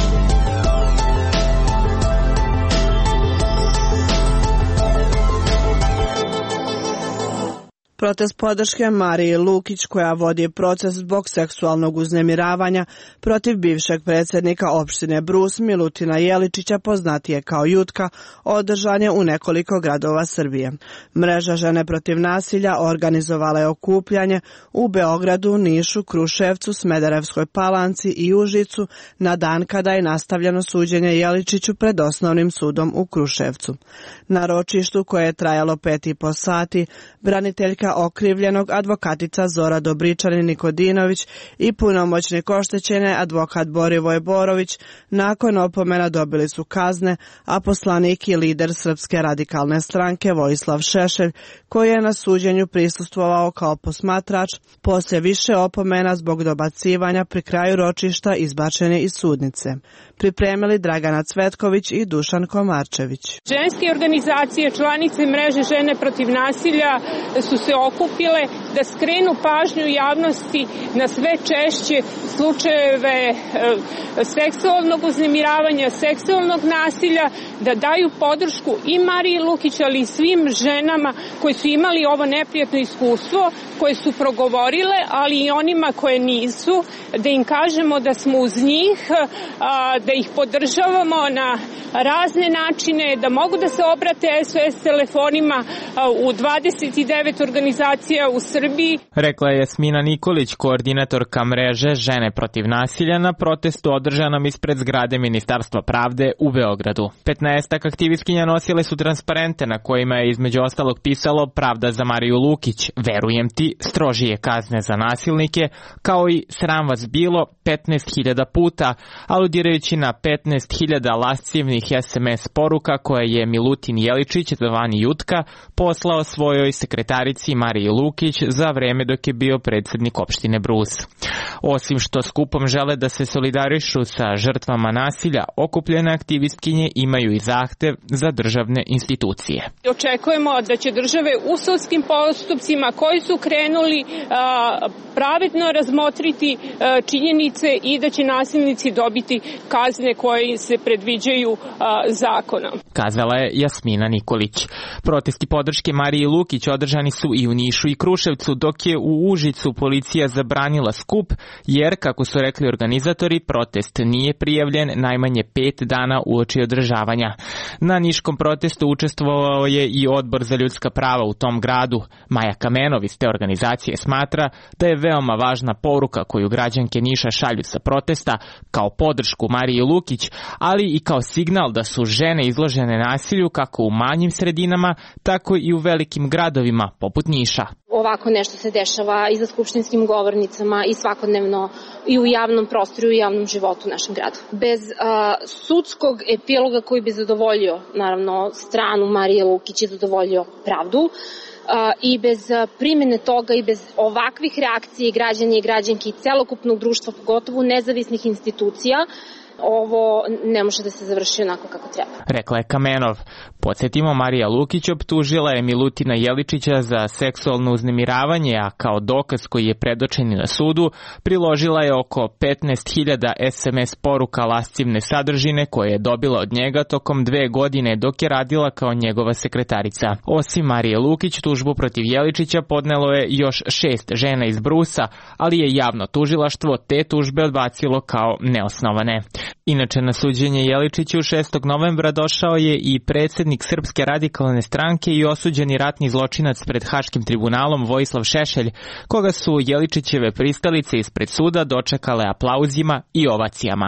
A: Protest podrške Marije Lukić, koja vodi proces zbog seksualnog uznemiravanja protiv bivšeg predsjednika opštine Brus Milutina Jeličića, poznatije kao Jutka, održan je u nekoliko gradova Srbije. Mreža Žene protiv nasilja organizovala je okupljanje u Beogradu, Nišu, Kruševcu, Smederevskoj Palanci i Užicu na dan kada je nastavljeno suđenje Jeličiću pred Osnovnim sudom u Kruševcu. Na ročištu, koje je trajalo pet i po sati, braniteljka okrivljenog, advokatica Zora Dobričanin Nikodinović i punomoćnik oštećene, advokat Borivoj Borović, nakon opomena dobili su kazne, a poslanik i lider Srpske radikalne stranke Vojislav Šešelj, koji je na suđenju prisustvovao kao posmatrač, poslije više opomena zbog dobacivanja pri kraju ročišta izbačen je iz sudnice. Pripremili Dragana Cvetković i Dušan Komarčević.
F: Ženske organizacije, članice mreže Žene protiv nasilja su se okupile da skrenu pažnju javnosti na sve češće slučajeve e, seksualnog uznemiravanja, seksualnog nasilja, da daju podršku i Mariji Lukić, ali i svim ženama koji su imali ovo neprijatno iskustvo, koje su progovorile, ali i onima koje nisu, da im kažemo da smo uz njih, a, da ih podržavamo na razne načine, da mogu da se obrate S O S telefonima a, u dvadeset devet organizacija u Srbiji.
G: Rekla je Jasmina Nikolić, koordinatorka mreže Žene protiv nasilja na protestu održanom ispred zgrade Ministarstva pravde u Beogradu. petnaestak aktivistkinja nosile su transparente na kojima je između ostalog pisalo Pravda za Mariju Lukić, verujem ti, strožije kazne za nasilnike, kao i sram vas bilo petnaest hiljada puta, aludirajući na petnaest hiljada lascivnih S M S poruka koje je Milutin Jeličić, zvani Jutka, poslao svojoj sekretarici Mariji Lukić za vreme dok je bio predsjednik opštine Brus. Osim što skupom žele da se solidarišu sa žrtvama nasilja, okupljene aktivistkinje imaju i zahtev za državne institucije.
F: Očekujemo da će države u sudskim postupcima koji su krenuli a, pravedno razmotriti a, činjenice i da će nasilnici dobiti kazne koje se predviđaju a, zakonom.
G: Kazala je Jasmina Nikolić. Protesti podrške Mariji Lukić održani su i u Nišu i Kruševcu, dok je u Užicu policija zabranila skup, jer, kako su rekli organizatori, protest nije prijavljen najmanje pet dana uoči održavanja. Na niškom protestu učestvovao je i Odbor za ljudska prava u tom gradu. Maja Kamenov iz te organizacije smatra da je veoma važna poruka koju građanke Niša šalju sa protesta kao podršku Mariji Lukić, ali i kao signal da su žene izložene nasilju kako u manjim sredinama, tako i u velikim gradovima poput Niša.
C: Ovako nešto se dešava i za skupštinskim govornicama i svakodnevno i u javnom prostoru i u javnom životu u našem gradu. Bez a, sudskog epiloga koji bi zadovoljio, naravno, stranu Marije Lukić i zadovoljio pravdu, a, i bez a, primjene toga i bez ovakvih reakcija građana i građanki i celokupnog društva, pogotovo nezavisnih institucija, ovo ne može da se završi onako kako treba.
G: Rekla je Kamenov. Podsjetimo, Marija Lukić optužila je Milutina Jeličića za seksualno uznemiravanje, a kao dokaz koji je predočen na sudu priložila je oko petnaest hiljada es em es poruka lascivne sadržine koje je dobila od njega tokom dve godine dok je radila kao njegova sekretarica. Osim Marije Lukić, tužbu protiv Jeličića podnelo je još šest žena iz Brusa, ali je javno tužilaštvo te tužbe odbacilo kao neosnovane. Inače, na suđenje Jeličiću šestog novembra došao je i predsjednik Srpske radikalne stranke i osuđeni ratni zločinac pred Haškim tribunalom Vojislav Šešelj, koga su Jeličićeve pristalice ispred suda dočekale aplauzima i ovacijama.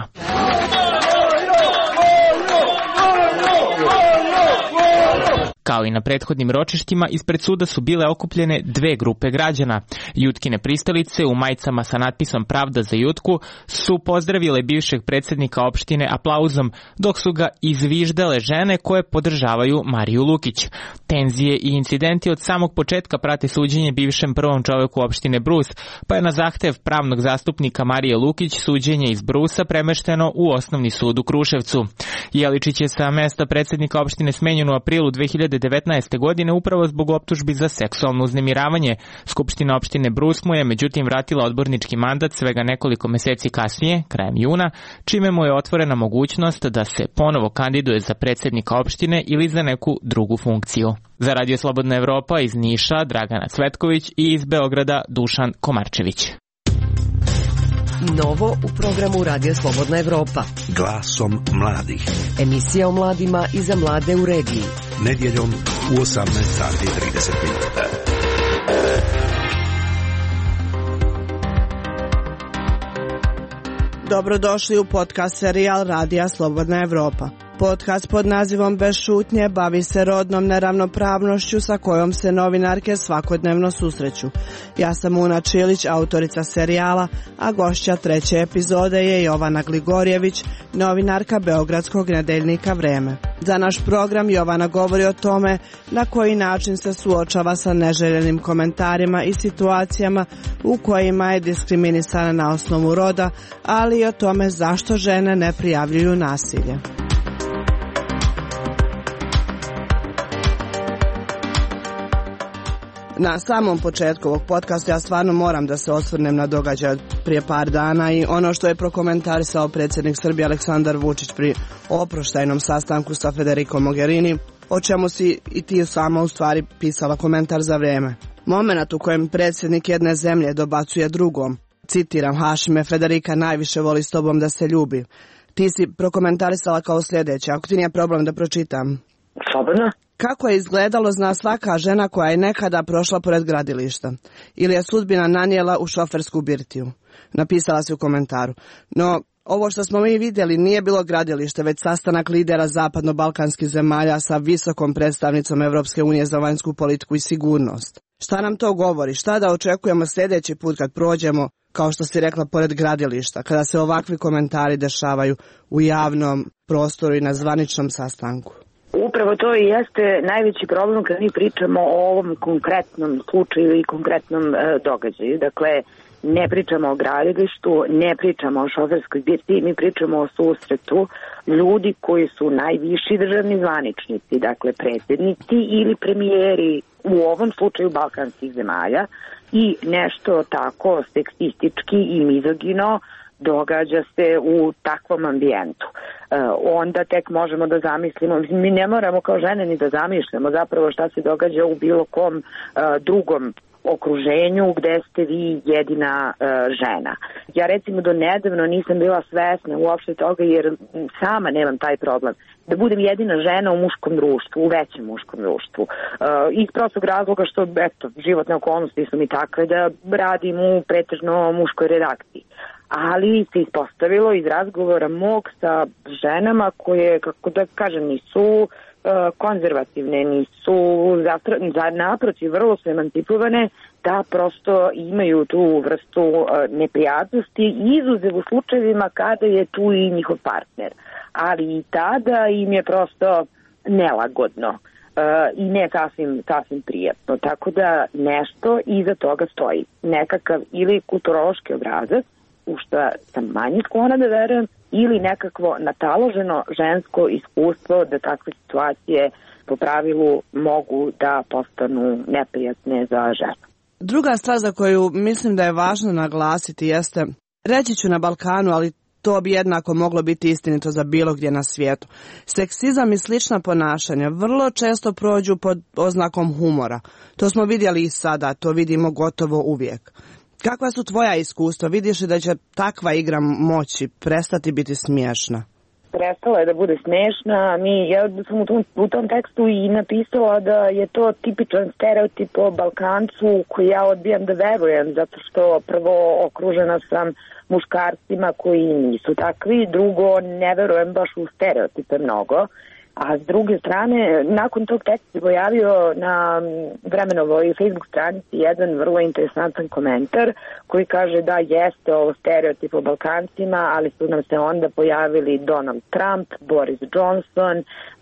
G: Kao i na prethodnim ročištima, ispred suda su bile okupljene dve grupe građana. Jutkine pristalice u majicama sa natpisom Pravda za Jutku su pozdravile bivšeg predsjednika opštine aplauzom, dok su ga izviždale žene koje podržavaju Mariju Lukić. Tenzije i incidenti od samog početka prate suđenje bivšem prvom čoveku opštine Brus, pa je na zahtev pravnog zastupnika Marije Lukić suđenje iz Brusa premešteno u Osnovni sud u Kruševcu. Jeličić je sa mesta predsjednika opštine smenjen u aprilu dve hiljade devetnaeste. godine upravo zbog optužbi za seksualno uznemiravanje. Skupština opštine Brus mu je međutim vratila odbornički mandat svega nekoliko meseci kasnije, krajem juna, čime mu je otvorena mogućnost da se ponovo kandiduje za predsjednika opštine ili za neku drugu funkciju. Za Radio Slobodna Evropa iz Niša Dragana Cvetković i iz Beograda Dušan Komarčević.
I: Novo u programu Radio Slobodna Evropa.
E: Glasom mladih.
I: Emisija o mladima i za mlade u regiji.
E: Nedjeljom u osamnaest sati i trideset minuta.
A: Dobrodošli u podcast serijal Radija Slobodna Evropa. Podcast pod nazivom Bez šutnje bavi se rodnom neravnopravnošću sa kojom se novinarke svakodnevno susreću. Ja sam Una Čilić, autorica serijala, a gošća treće epizode je Jovana Gligorjević, novinarka beogradskog nedeljnika Vreme. Za naš program Jovana govori o tome na koji način se suočava sa neželjenim komentarima i situacijama u kojima je diskriminisana na osnovu roda, ali i o tome zašto žene ne prijavljuju nasilje. Na samom početku ovog podcasta ja stvarno moram da se osvrnem na događaj prije par dana i ono što je prokomentarisao predsjednik Srbije Aleksandar Vučić pri oproštajnom sastanku sa Federico Mogherini, o čemu si i ti sama u stvari pisala komentar za Vreme. Momenat u kojem predsjednik jedne zemlje dobacuje drugom, citiram, Hašime, Federika najviše voli s tobom da se ljubi. Ti si prokomentarisala kao sljedeće, ako ti nije problem da pročitam.
H: Slobodno.
A: Kako je izgledalo zna svaka žena koja je nekada prošla pored gradilišta ili je sudbina nanijela u šofersku birtiju. Napisala si u komentaru. No, ovo što smo mi vidjeli nije bilo gradilište, već sastanak lidera zapadno-balkanskih zemalja sa visokom predstavnicom Evropske unije za vanjsku politiku i sigurnost. Šta nam to govori? Šta da očekujemo sljedeći put kad prođemo, kao što si rekla, pored gradilišta, kada se ovakvi komentari dešavaju u javnom prostoru i na zvaničnom sastanku?
H: Upravo to i jeste najveći problem kad mi pričamo o ovom konkretnom slučaju i konkretnom e, događaju. Dakle, ne pričamo o gradilištu, ne pričamo o šoferskoj zbirci, mi pričamo o susretu ljudi koji su najviši državni zvaničnici, dakle predsjednici ili premijeri u ovom slučaju balkanskih zemalja i nešto tako seksistički i mizogino događa se u takvom ambijentu. E, onda tek možemo da zamislimo, mi ne moramo kao žene ni da zamišljamo zapravo šta se događa u bilo kom e, drugom okruženju gde ste vi jedina e, žena. Ja recimo do nedavno nisam bila svesna uopšte toga jer sama nemam taj problem. Da budem jedina žena u muškom društvu, u većem muškom društvu. E, iz prostog razloga što, eto, životne okolnosti su mi takve da radim u pretežno muškoj redakciji. Ali se ispostavilo iz razgovora mog sa ženama koje, kako da kažem, nisu konzervativne, nisu za naprotiv vrlo su emancipovane, da prosto imaju tu vrstu neprijatnosti, izuzev u slučajevima kada je tu i njihov partner. Ali i tada im je prosto nelagodno i ne sasvim, sasvim prijatno. Tako da nešto iza toga stoji. Nekakav ili kulturološki obrazac, u što sam manje sklona da verujem, ili nekakvo nataloženo žensko iskustvo da takve situacije po pravilu mogu da postanu neprijatne za ženu.
A: Druga stvar za koju mislim da je važno naglasiti jeste, reći ću na Balkanu, ali to bi jednako moglo biti istinito za bilo gdje na svijetu. Seksizam i slična ponašanja vrlo često prođu pod oznakom humora. To smo vidjeli i sada, to vidimo gotovo uvijek. Kakva su tvoja iskustva? Vidiš li da će takva igra moći prestati biti smiješna?
H: Prestala je da bude smiješna. Mi, ja sam u tom, u tom tekstu i napisala da je to tipičan stereotip o Balkancu koji ja odbijam da verujem, zato što prvo okružena sam muškarcima koji nisu takvi, drugo ne verujem baš u stereotipe mnogo. A s druge strane, nakon tog teksta se pojavio na Vremenovoj Facebook stranici jedan vrlo interesantan komentar koji kaže da jeste ovo stereotip o Balkancima, ali su nam se onda pojavili Donald Trump, Boris Johnson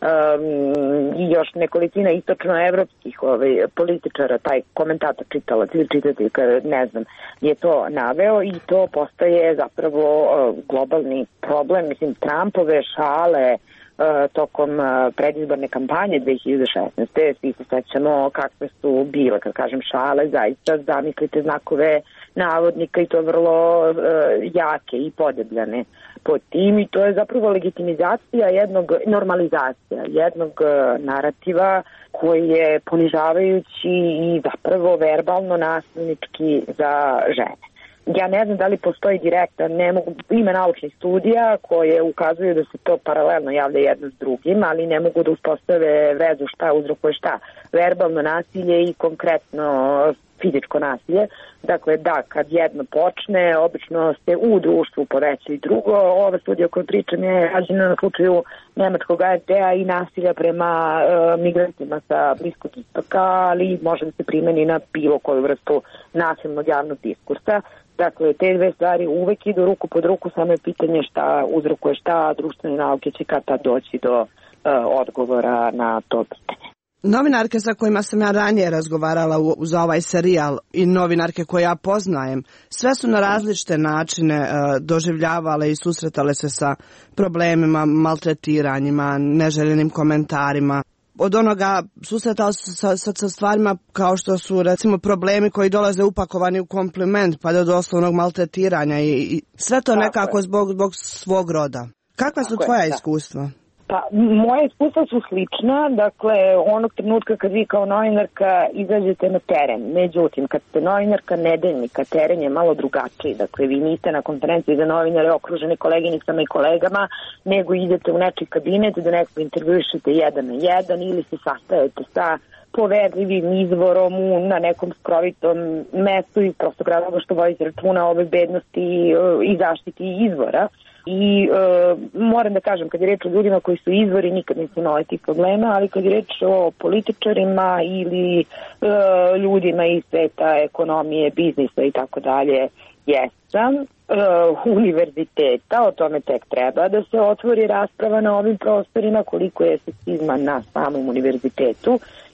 H: um, i još nekolicina istočnoevropskih ovaj, političara, taj komentator čitalac ili čitatelj, ne znam, je to naveo i to postaje zapravo uh, globalni problem. Mislim, Trumpove šale tokom predizborne kampanje dve hiljade šesnaeste. Svi se sećamo kakve su bile, kad kažem šale, zaista zamislite znakove navodnika i to vrlo uh, jake i podebljane pod tim i to je zapravo legitimizacija jednog, normalizacija jednog uh, narativa koji je ponižavajući i zapravo verbalno nasilnički za žene. Ja ne znam da li postoji direktan, ne mogu, ima naučnih studija koje ukazuju da se to paralelno javlja jedno s drugim, ali ne mogu da uspostave vezu šta uzrokuje šta. Verbalno nasilje i konkretno fizičko nasilje. Dakle, da, kad jedno počne, obično se u društvu poveća i drugo. Ova studija o kojoj pričam je rađena na slučaju nemačkog A R T-a i nasilja prema e, migrantima sa Bliskog istoka, ali može da se primeni na bilo koju vrstu nasilnog javnog diskursa. Dakle, te dve stvari uvek idu ruku pod ruku, samo je pitanje šta uzrokuje šta, društvene nauke će kad tad doći do uh, odgovora na to pitanje.
A: Novinarke sa kojima sam ja ranije razgovarala u, za ovaj serijal i novinarke koje ja poznajem, sve su na različite načine uh, doživljavale i susretale se sa problemima, maltretiranjima, neželjenim komentarima. Od onoga susretao se sa, sa, sa stvarima kao što su recimo problemi koji dolaze upakovani u kompliment pa do doslovnog maltretiranja i, i sve to nekako zbog, zbog svog roda. Kakva su tvoja iskustva?
H: Pa, moje iskustva su slična, dakle, onog trenutka kad vi kao novinarka izađete na teren, međutim, kad ste novinarka nedeljnika, teren je malo drugačiji, dakle, vi niste na konferenciji za novinare okruženi koleginicama i kolegama, nego idete u nečiji kabinet da nekako intervjušete jedan na jedan ili se sastajete sa poverljivim izvorom na nekom skrovitom mestu i prosto razloga što vodite računa o bezbednosti i zaštiti izvora. I e, moram da kažem, kad je reč o ljudima koji su izvori, nikad nisam imala tih problema, ali kad je reč o političarima ili e, ljudima iz sveta ekonomije, biznisa i tako dalje, jesam. E, univerziteta, o tome tek treba da se otvori rasprava na ovim prostorima, koliko je seksizma na samom univerzitetu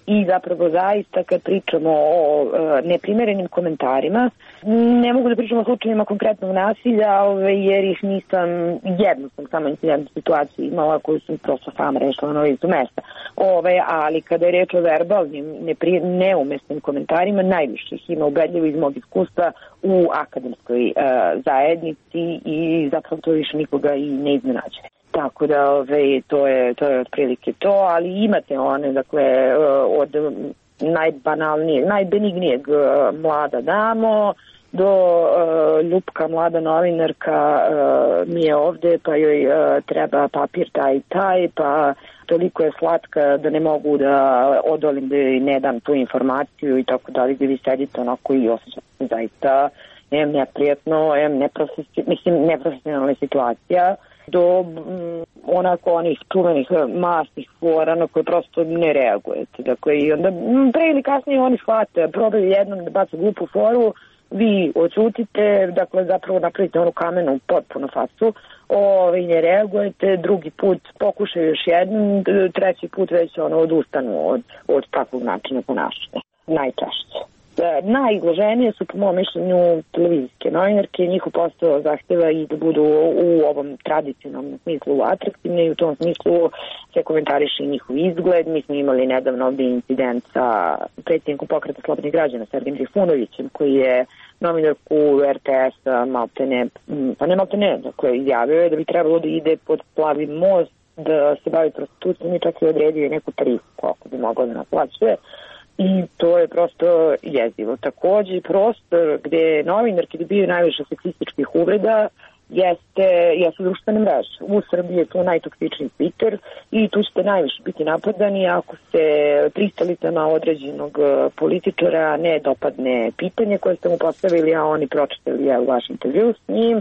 H: i zapravo zaista kad pričamo o e, neprimerenim komentarima, ne mogu da pričamo o slučajima konkretnog nasilja, ove, jer ih nisam, jednu sam samo incidentnu situaciju imala koju sam prosto sama rešila na licu mesta. Ove, ali kada je reč o verbalnim, nepri, neumesnim komentarima, najviše ih ima ubedljivo iz mog iskustva u akademskoj e, zajednici i zapravo to više nikoga i ne iznenađuje. Tako da ove, to je to je otprilike to, ali imate one, dakle, od najbanalnijeg, najbenignijeg mlada damo do uh, ljupka mlada novinarka uh, mi je ovde pa joj uh, treba papir taj i taj, pa toliko je slatka da ne mogu da odolim da joj ne dam tu informaciju i tako dalje, gdje vi sedite onako i osjećate zaista em neprijatno, em neprofesionalna, mislim, neprofesionalna situacija, do m, onako onih čuvenih masnih fora na koje prosto ne reagujete. Dakle, i onda m, pre ili kasnije oni shvate, probaju jednom da baca glupu foru, vi odsutite, dakle zapravo napravite onu kamenu potpuno facu, ovaj, ne reagujete, drugi put pokušaju još jednom, treći put već ono odustanu od, od takvog načina ponašanja. Najčešće. Najizloženije su, po mom mišljenju, televizijske novinarke. Njihov posao zahteva i da budu u ovom tradicionalnom smislu atraktivne i u tom smislu se komentariše i njihov izgled. Mi smo imali nedavno ovdje incident sa predsjednikom Pokreta slobodnih građana, Sergejem Trifunovićem, koji je novinarku er te es-a maltene, pa ne maltene, dakle izjavio je da bi trebalo da ide pod Plavi most, da se bavi prostitucijom i čak je odredio neku tarifu koliko bi mogla da naplaćuje. I to je prosto jezivo. Takođe, prostor gde novinarki dobiju najviše seksističkih uvreda jeste, jesu društvene mreže. U Srbiji je to najtoksičniji Twitter i tu ćete najviše biti napadani ako se pristalicama određenog političara ne dopadne pitanje koje ste mu postavili, a oni pročitali je vaš intervju s njim,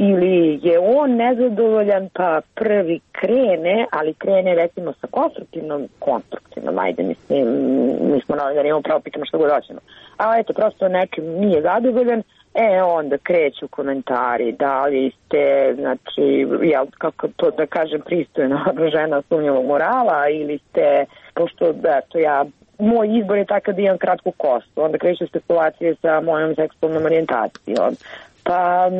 H: ili je on nezadovoljan pa prvi krene, ali krene recimo sa konstruktivnom, konstruktivnom, ajde mislim, mi smo novinari, imamo pravo pitamo što god hoćemo. A eto, prosto nekim nije zadovoljan, e onda kreću komentari, da li ste, znači, jel, kako to da kažem, pristojno žena sumnjivog morala, ili ste, pošto, eto, ja, moj izbor je takav da imam kratku kostu, onda kreću spekulacije sa mojom seksualnom orijentacijom, pa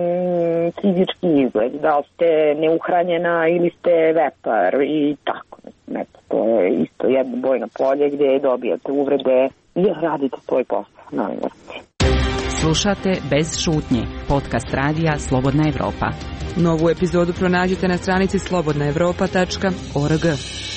H: m, fizički izgled, da li ste neuhranjena ili ste vepar i tako. Eto, to je isto jedno bojno polje gdje dobijate uvrede i radite svoj posao, novinarski.
R: Slušate Bez šutnje, podcast radija Slobodna Evropa.
K: Novu epizodu pronađite na stranici slobodna evropa tačka org.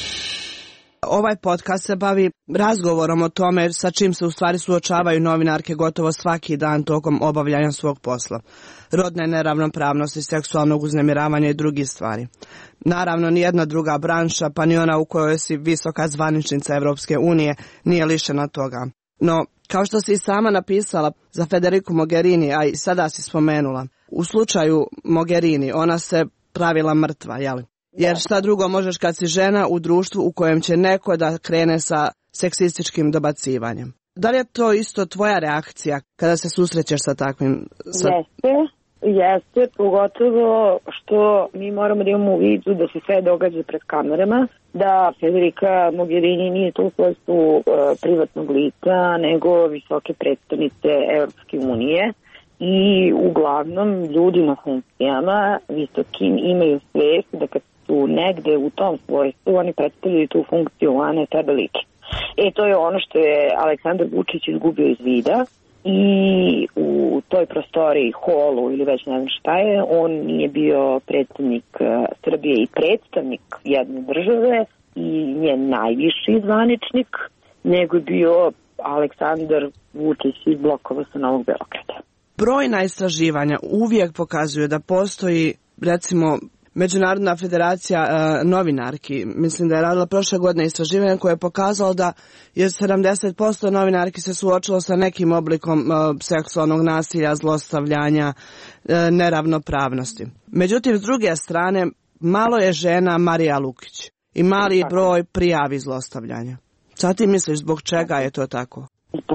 A: Ovaj podcast se bavi razgovorom o tome sa čim se u stvari suočavaju novinarke gotovo svaki dan tokom obavljanja svog posla. Rodne neravnopravnosti, seksualnog uznemiravanja i drugih stvari. Naravno, nijedna druga branša, pa ni ona u kojoj si visoka zvaničnica Evropske unije, nije lišena toga. No, kao što si i sama napisala za Federiku Mogherini, a i sada si spomenula, u slučaju Mogherini ona se pravila mrtva, jeli? Jer šta drugo možeš kad si žena u društvu u kojem će neko da krene sa seksističkim dobacivanjem? Da li je to isto tvoja reakcija kada se susrećeš sa takvim? Sa...
H: Jeste, jeste, pogotovo što mi moramo da imamo u vidu da se sve događa pred kamerama, da Federica Mogherini nije to u svojstvu uh, privatnog lica, nego visoke predstavnice Evropske unije. I uglavnom ljudi na funkcijama visokim imaju svijest da kad su negde u tom svojstvu oni predstavljaju tu funkciju, a ne sebe lično. E, to je ono što je Aleksandar Vučić izgubio iz vida i u toj prostoriji, holu ili već ne znam šta je, on nije bio predstavnik Srbije i predstavnik jedne države i njen najviši zvaničnik, nego je bio Aleksandar Vučić iz blokova sa Novog Beograda.
A: Brojna istraživanja uvijek pokazuju da postoji, recimo, Međunarodna federacija e, novinarki, mislim da je radila prošle godine istraživanje koje je pokazalo da je sedamdeset posto novinarki se suočilo sa nekim oblikom e, seksualnog nasilja, zlostavljanja, e, neravnopravnosti. Međutim, s druge strane, malo je žena Marija Lukić i mali broj prijavi zlostavljanja. Šta ti misliš, zbog čega je to tako?
H: Pa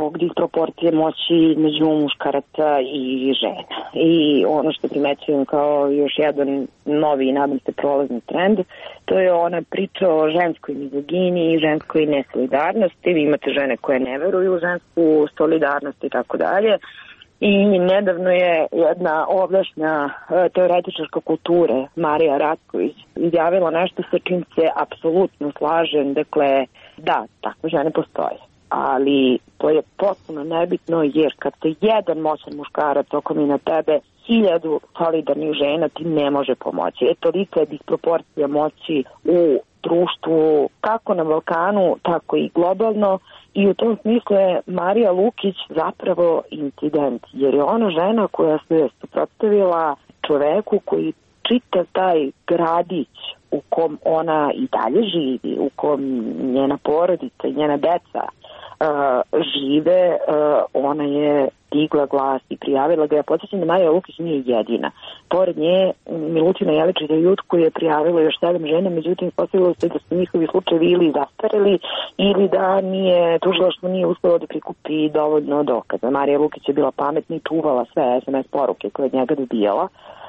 H: zbog disproporcije moći među muškaraca i žena. I ono što primećujem kao još jedan novi i nadam se prolazni trend, to je ona priča o ženskoj mizogini i ženskoj nesolidarnosti. Vi imate žene koje ne veruju u žensku solidarnost i tako dalje. I nedavno je jedna ovdašnja teoretičarka kulture, Marija Ratković, izjavila nešto sa čim se apsolutno slažem. Dakle, da, takve žene postoje. Ali to je potpuno nebitno, jer kad se jedan moćan muškarac okomi na tebe, hiljadu solidarnih žena ti ne može pomoći. E, tolika je disproporcija moći u društvu, kako na Balkanu, tako i globalno. I u tom smislu je Marija Lukić zapravo incident, jer je ona žena koja se suprotstavila čoveku koji čitav taj gradić u kom ona i dalje živi, u kom njena porodica i njena deca uh, žive, uh, ona je digla glas i prijavila ga. Ja podsjećam da Marija Lukić nije jedina. Pored nje Milutina Jeličić Jutku je prijavila još sedam žena, međutim postavilo se da su njihovi slučajevi ili zastareli ili da nije tužilaštvo nije uspelo da prikupi dovoljno dokaza. Marija Lukić je bila pametna i čuvala sve es em es poruke koje od njega dobijala.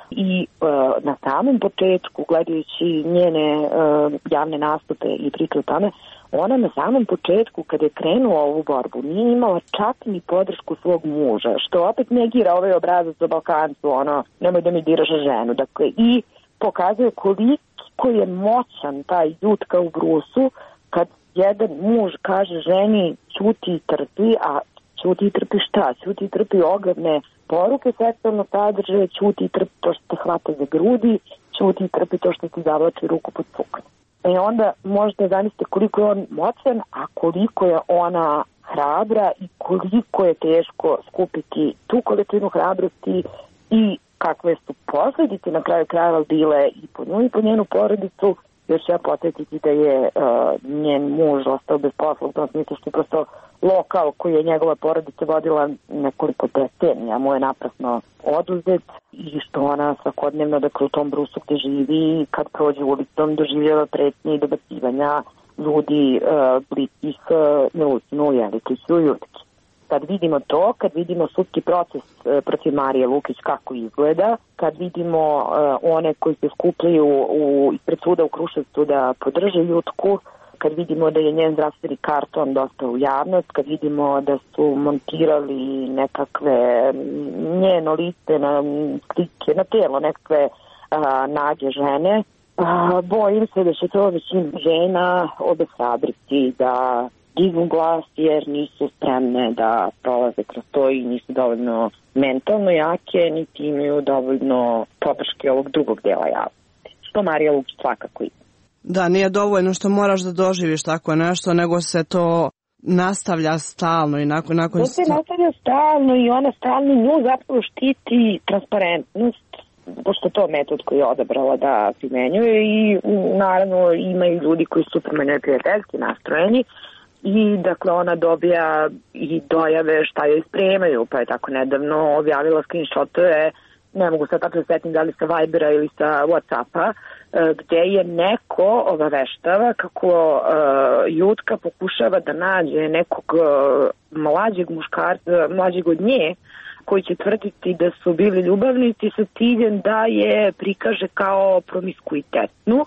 H: I uh, na samom početku, gledajući njene uh, javne nastupe i priče o tome, ona na samom početku, kada je krenula ovu borbu, nije imala čak ni podršku svog muža, što opet negira ovaj obrazac za Balkancu, ono, nemoj da mi diraš ženu. Dakle, i pokazuje koliko je moćan taj Jutka u brusu, kad jedan muž kaže ženi ćuti i trpi, a ćuti i trpi šta? Ćuti i trpi ogromne poruke seksualnog sadržaja, ćuti i trpi to što te hvata za grudi, ćuti i trpi to što ti zavlači ruku pod suknju. E onda možete zamisliti koliko je on moćan, a koliko je ona hrabra i koliko je teško skupiti tu količinu hrabrosti i kakve su posljedice na kraju krajeva bile i po nju i po njenu porodicu. Još ja podsjetiti da je uh, njen muž ostao bez posla, u tom smislu što je prosto lokal koji je njegova porodica vodila nekoliko decenija, mu je naprasno oduzet i što ona svakodnevno, dakle, u tom brusu gde živi, kad prođe ulicom, doživljava pretnje i dobacivanja ljudi uh, bliskih uh, Milutinu Jeličiću Jutki. Kad vidimo to, kad vidimo sudski proces uh, protiv Marije Lukić kako izgleda, kad vidimo uh, one koji se skupljaju u, ispred suda u Kruševcu da podrže Jutku, kad vidimo da je njen zdravstveni karton dosta u javnost, kad vidimo da su montirali nekakve njeno lice na slike, na telo nekakve a, nage žene, a, bojim se da će to većina žena obeshrabriti da dignu glas jer nisu spremne da prolaze kroz to i nisu dovoljno mentalno jake, niti imaju dovoljno podrške ovog drugog dela javnosti. Što Marija Lukić svakako ima.
A: Da, nije dovoljno što moraš da doživiš tako nešto, nego se to nastavlja stalno i nakon... nakon
H: to se nastavlja stalno i ona stalno nju zapravo štiti transparentnost, pošto to metod koji je odabrala da primenjuje i naravno imaju ljudi koji su prema njoj prijateljski nastrojeni i dakle ona dobija i dojave šta joj spremaju, pa je tako nedavno objavila screenshotove, ne mogu sad tako setim da li sa Vibera ili sa Whatsappa, gde je neko obaveštava kako uh, Jutka pokušava da nađe nekog uh, mlađeg muškarca, mlađeg od nje, koji će tvrditi da su bili ljubavnici sa ciljem da je prikaže kao promiskuitetnu,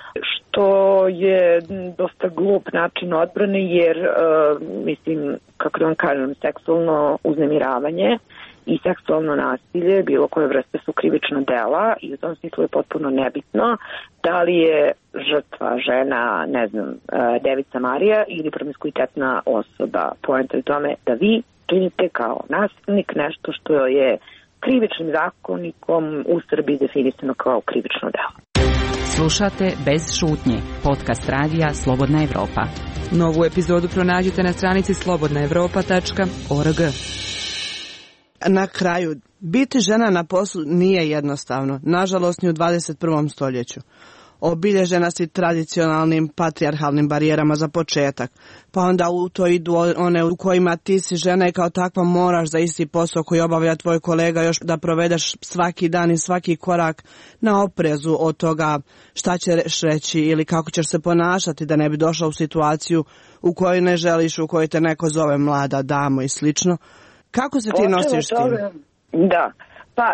H: što je dosta glup način odbrane jer, uh, mislim, kako da vam kažem, seksualno uznemiravanje i seksualno nasilje, bilo koje vrste su krivična dela i u tom smislu je potpuno nebitno da li je žrtva žena, ne znam, Devica Marija ili promiskuitetna osoba. Poenta je tome da vi činite kao nasilnik nešto što je krivičnim zakonikom u Srbiji definisano kao krivično delo.
R: Slušate Bez šutnje, podcast radija Slobodna Evropa.
K: Novu epizodu pronađite na stranici slobodna evropa tačka org.
A: Na kraju, biti žena na poslu nije jednostavno, nažalost ni u dvadeset prvom stoljeću. Obilježena si tradicionalnim patrijarhalnim barijerama za početak, pa onda u to idu one u kojima ti si žena i kao takva moraš za isti posao koji obavlja tvoj kolega još da provedeš svaki dan i svaki korak na oprezu od toga šta ćeš reći ili kako ćeš se ponašati da ne bi došla u situaciju u kojoj ne želiš, u kojoj te neko zove mlada damo i slično. Kako se ti nosiš s tim?
H: Da, pa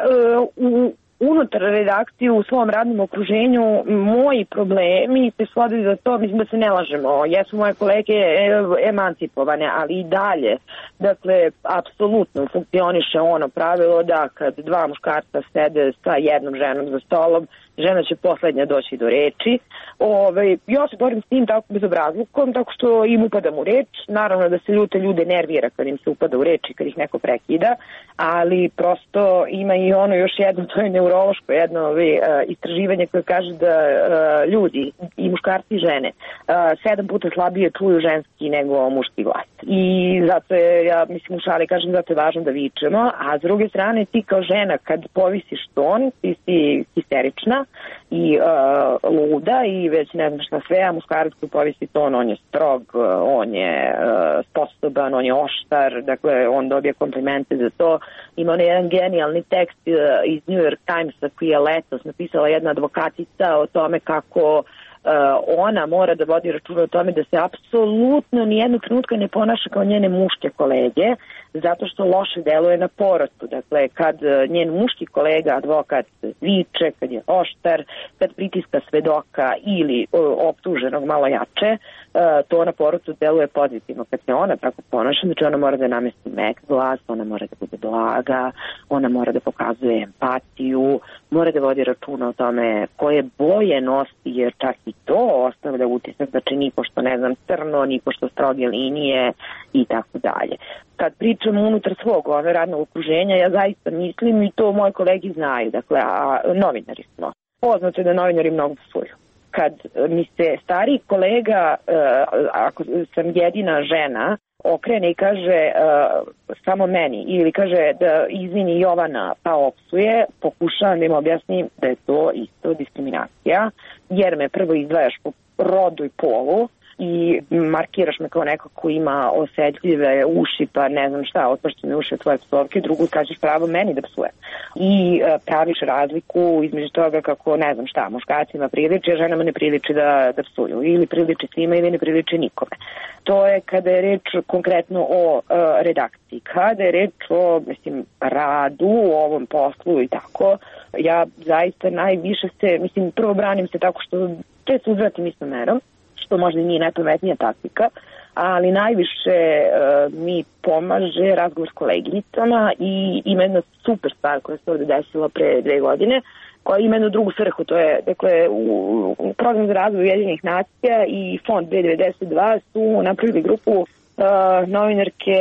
H: u unutar redakcije u svom radnom okruženju moji problemi se svode za to, mislim da se ne lažemo, jesu moje kolege emancipovane, ali i dalje, dakle, apsolutno funkcioniše ono pravilo da kad dva muškarca sede sa jednom ženom za stolom, žena će poslednja doći do reči. Ove, ja se borim s tim tako bezobrazlukom, tako što im upadam u reč. Naravno da se ljute ljude nervira kad im se upada u reč i kad ih neko prekida, ali prosto ima i ono još jedno, to je neurološko jedno ove, istraživanje koje kaže da a, ljudi i muškarci i žene a, sedam puta slabije čuju ženski nego muški glas. I zato je, ja mislim u šali kažem, zato je važno da vičemo, a s druge strane ti kao žena kad povisiš ton, ti si histerična i uh, luda i već ne znam šta sve, a muškarac koji povisi ton, on je strog, on je uh, sposoban, on je oštar, dakle on dobije komplimente za to. Ima onaj jedan genijalni tekst uh, iz New York Timesa koji je letos napisala jedna advokatica o tome kako Uh, ona mora da vodi računa o tome da se apsolutno nijednog trenutka ne ponaša kao njene muške kolege, zato što loše deluje na porostu. Dakle, kad njen muški kolega, advokat, viče, kad je oštar, kad pritiska svedoka ili uh, optuženog malo jače, uh, to na porostu deluje pozitivno. Kad se ona tako ponaša, znači ona mora da namesti mek glas, ona mora da bude blaga, ona mora da pokazuje empatiju, mora da vodi računa o tome koje boje nosi, jer čak i to ostavlja utisak, znači ni pošto ne znam crno, ni pošto stroge linije i tako dalje. Kad pričam unutar svog ove radnog okruženja, ja zaista mislim i to moji kolegi znaju, dakle, a novinari smo. Poznato je da novinari mnogo psuju. Kad mi se stariji kolega, ako sam jedina žena, okrene i kaže uh, samo meni ili kaže da izvini Jovana pa opsuje, pokušavam da im objasnim da je to isto diskriminacija, jer me prvo izdvajaš po rodu i polu i markiraš me kao neko ko ima osetljive uši, pa ne znam šta, otpašćene uši od tvoje psovke, drugo kažeš pravo meni da psuje. I uh, praviš razliku između toga kako, ne znam šta, muškacima priliči, a ženama ne priliči da, da psuju. Ili priliči svima ili ne priliči nikome. To je kada je reč konkretno o uh, redakciji. Kada je reč o, mislim, radu, o ovom poslu i tako, ja zaista najviše se, mislim, prvo branim se tako što često uzvratim istom merom, što možda nije najpametnija taktika, ali najviše uh, mi pomaže razgovor s koleginicama i ima jedna super stvar koja se ovde desila pre dve godine, koja ima jednu drugu svrhu, to je, dakle, u, u program za razvoj Ujedinjenih nacija i fond B devedeset dva su napravili grupu uh, novinarke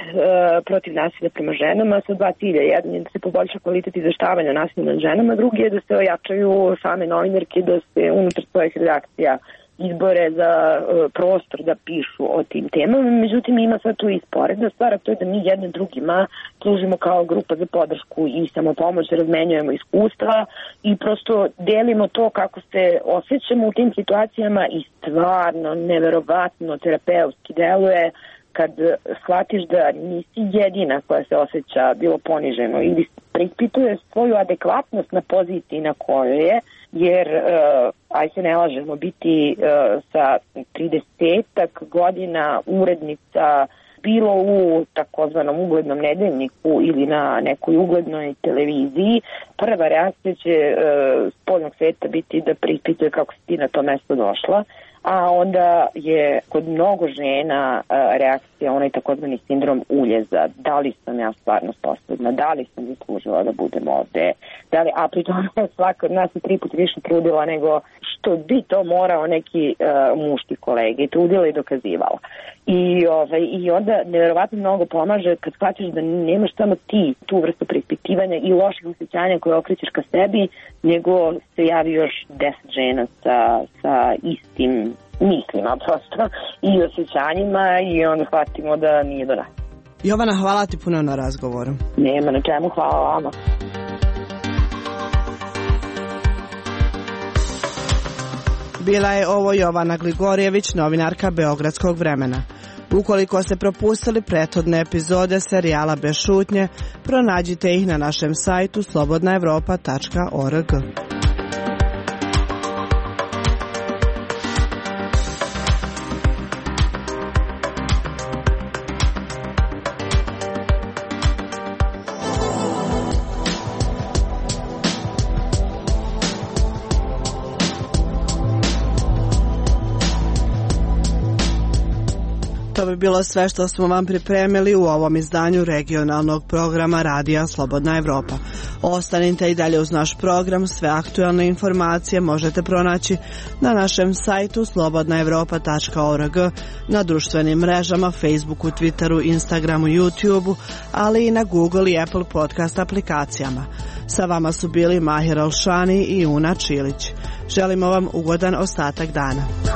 H: uh, protiv nasilja prema ženama sa dva cilja. Jedan je da se poboljša kvalitet izveštavanja nasilja nad ženama, drugi je da se ojačaju same novinarke, da se unutar svojih redakcija izbore za uh, prostor da pišu o tim temama. Međutim, ima sad tu i sporedna stvar, to je da mi jedne drugima služimo kao grupa za podršku i samopomoć, razmenjujemo iskustva i prosto delimo to kako se osjećamo u tim situacijama i stvarno, neverovatno terapeutski deluje kad shvatiš da nisi jedina koja se osjeća bilo poniženo ili preispituje svoju adekvatnost na poziciji na kojoj je, jer, uh, aj se ne lažemo, biti uh, sa tridesetak godina urednica bilo u takozvanom uglednom nedeljniku ili na nekoj uglednoj televiziji, prva reakcija će uh, spoljnog sveta biti da preispituje kako si ti na to mesto došla, a onda je kod mnogo žena uh, reakcija onaj takozvani sindrom uljeza. Da li sam ja stvarno sposobna, da li sam zaslužila da budem ovde, da li, a pri tome svaka od nas je tri put više trudila nego što bi to morao neki uh, muški kolege, trudila i dokazivala. I, ovaj, i onda nevjerovatno mnogo pomaže kad shvatiš da nemaš samo ti tu vrstu preispitivanja i loših osjećanja koje okrećeš ka sebi, nego se javi još deset žena sa, sa istim mislima prosto i osjećanjima i onda shvatimo da nije do nas.
A: Jovana, hvala ti puno na razgovoru.
H: Nema na čemu, hvala vama.
A: Bila je ovo Jovana Gligorjević, novinarka Beogradskog vremena. Ukoliko ste propustili prethodne epizode serijala Bez šutnje, pronađite ih na našem sajtu slobodna evropa tačka org. To bi bilo sve što smo vam pripremili u ovom izdanju regionalnog programa Radija Slobodna Evropa. Ostanite i dalje uz naš program, sve aktualne informacije možete pronaći na našem sajtu slobodna evropa tačka org, na društvenim mrežama, Facebooku, Twitteru, Instagramu, YouTubeu, ali i na Google i Apple podcast aplikacijama. Sa vama su bili Mahir Alšani i Una Čilić. Želimo vam ugodan ostatak dana.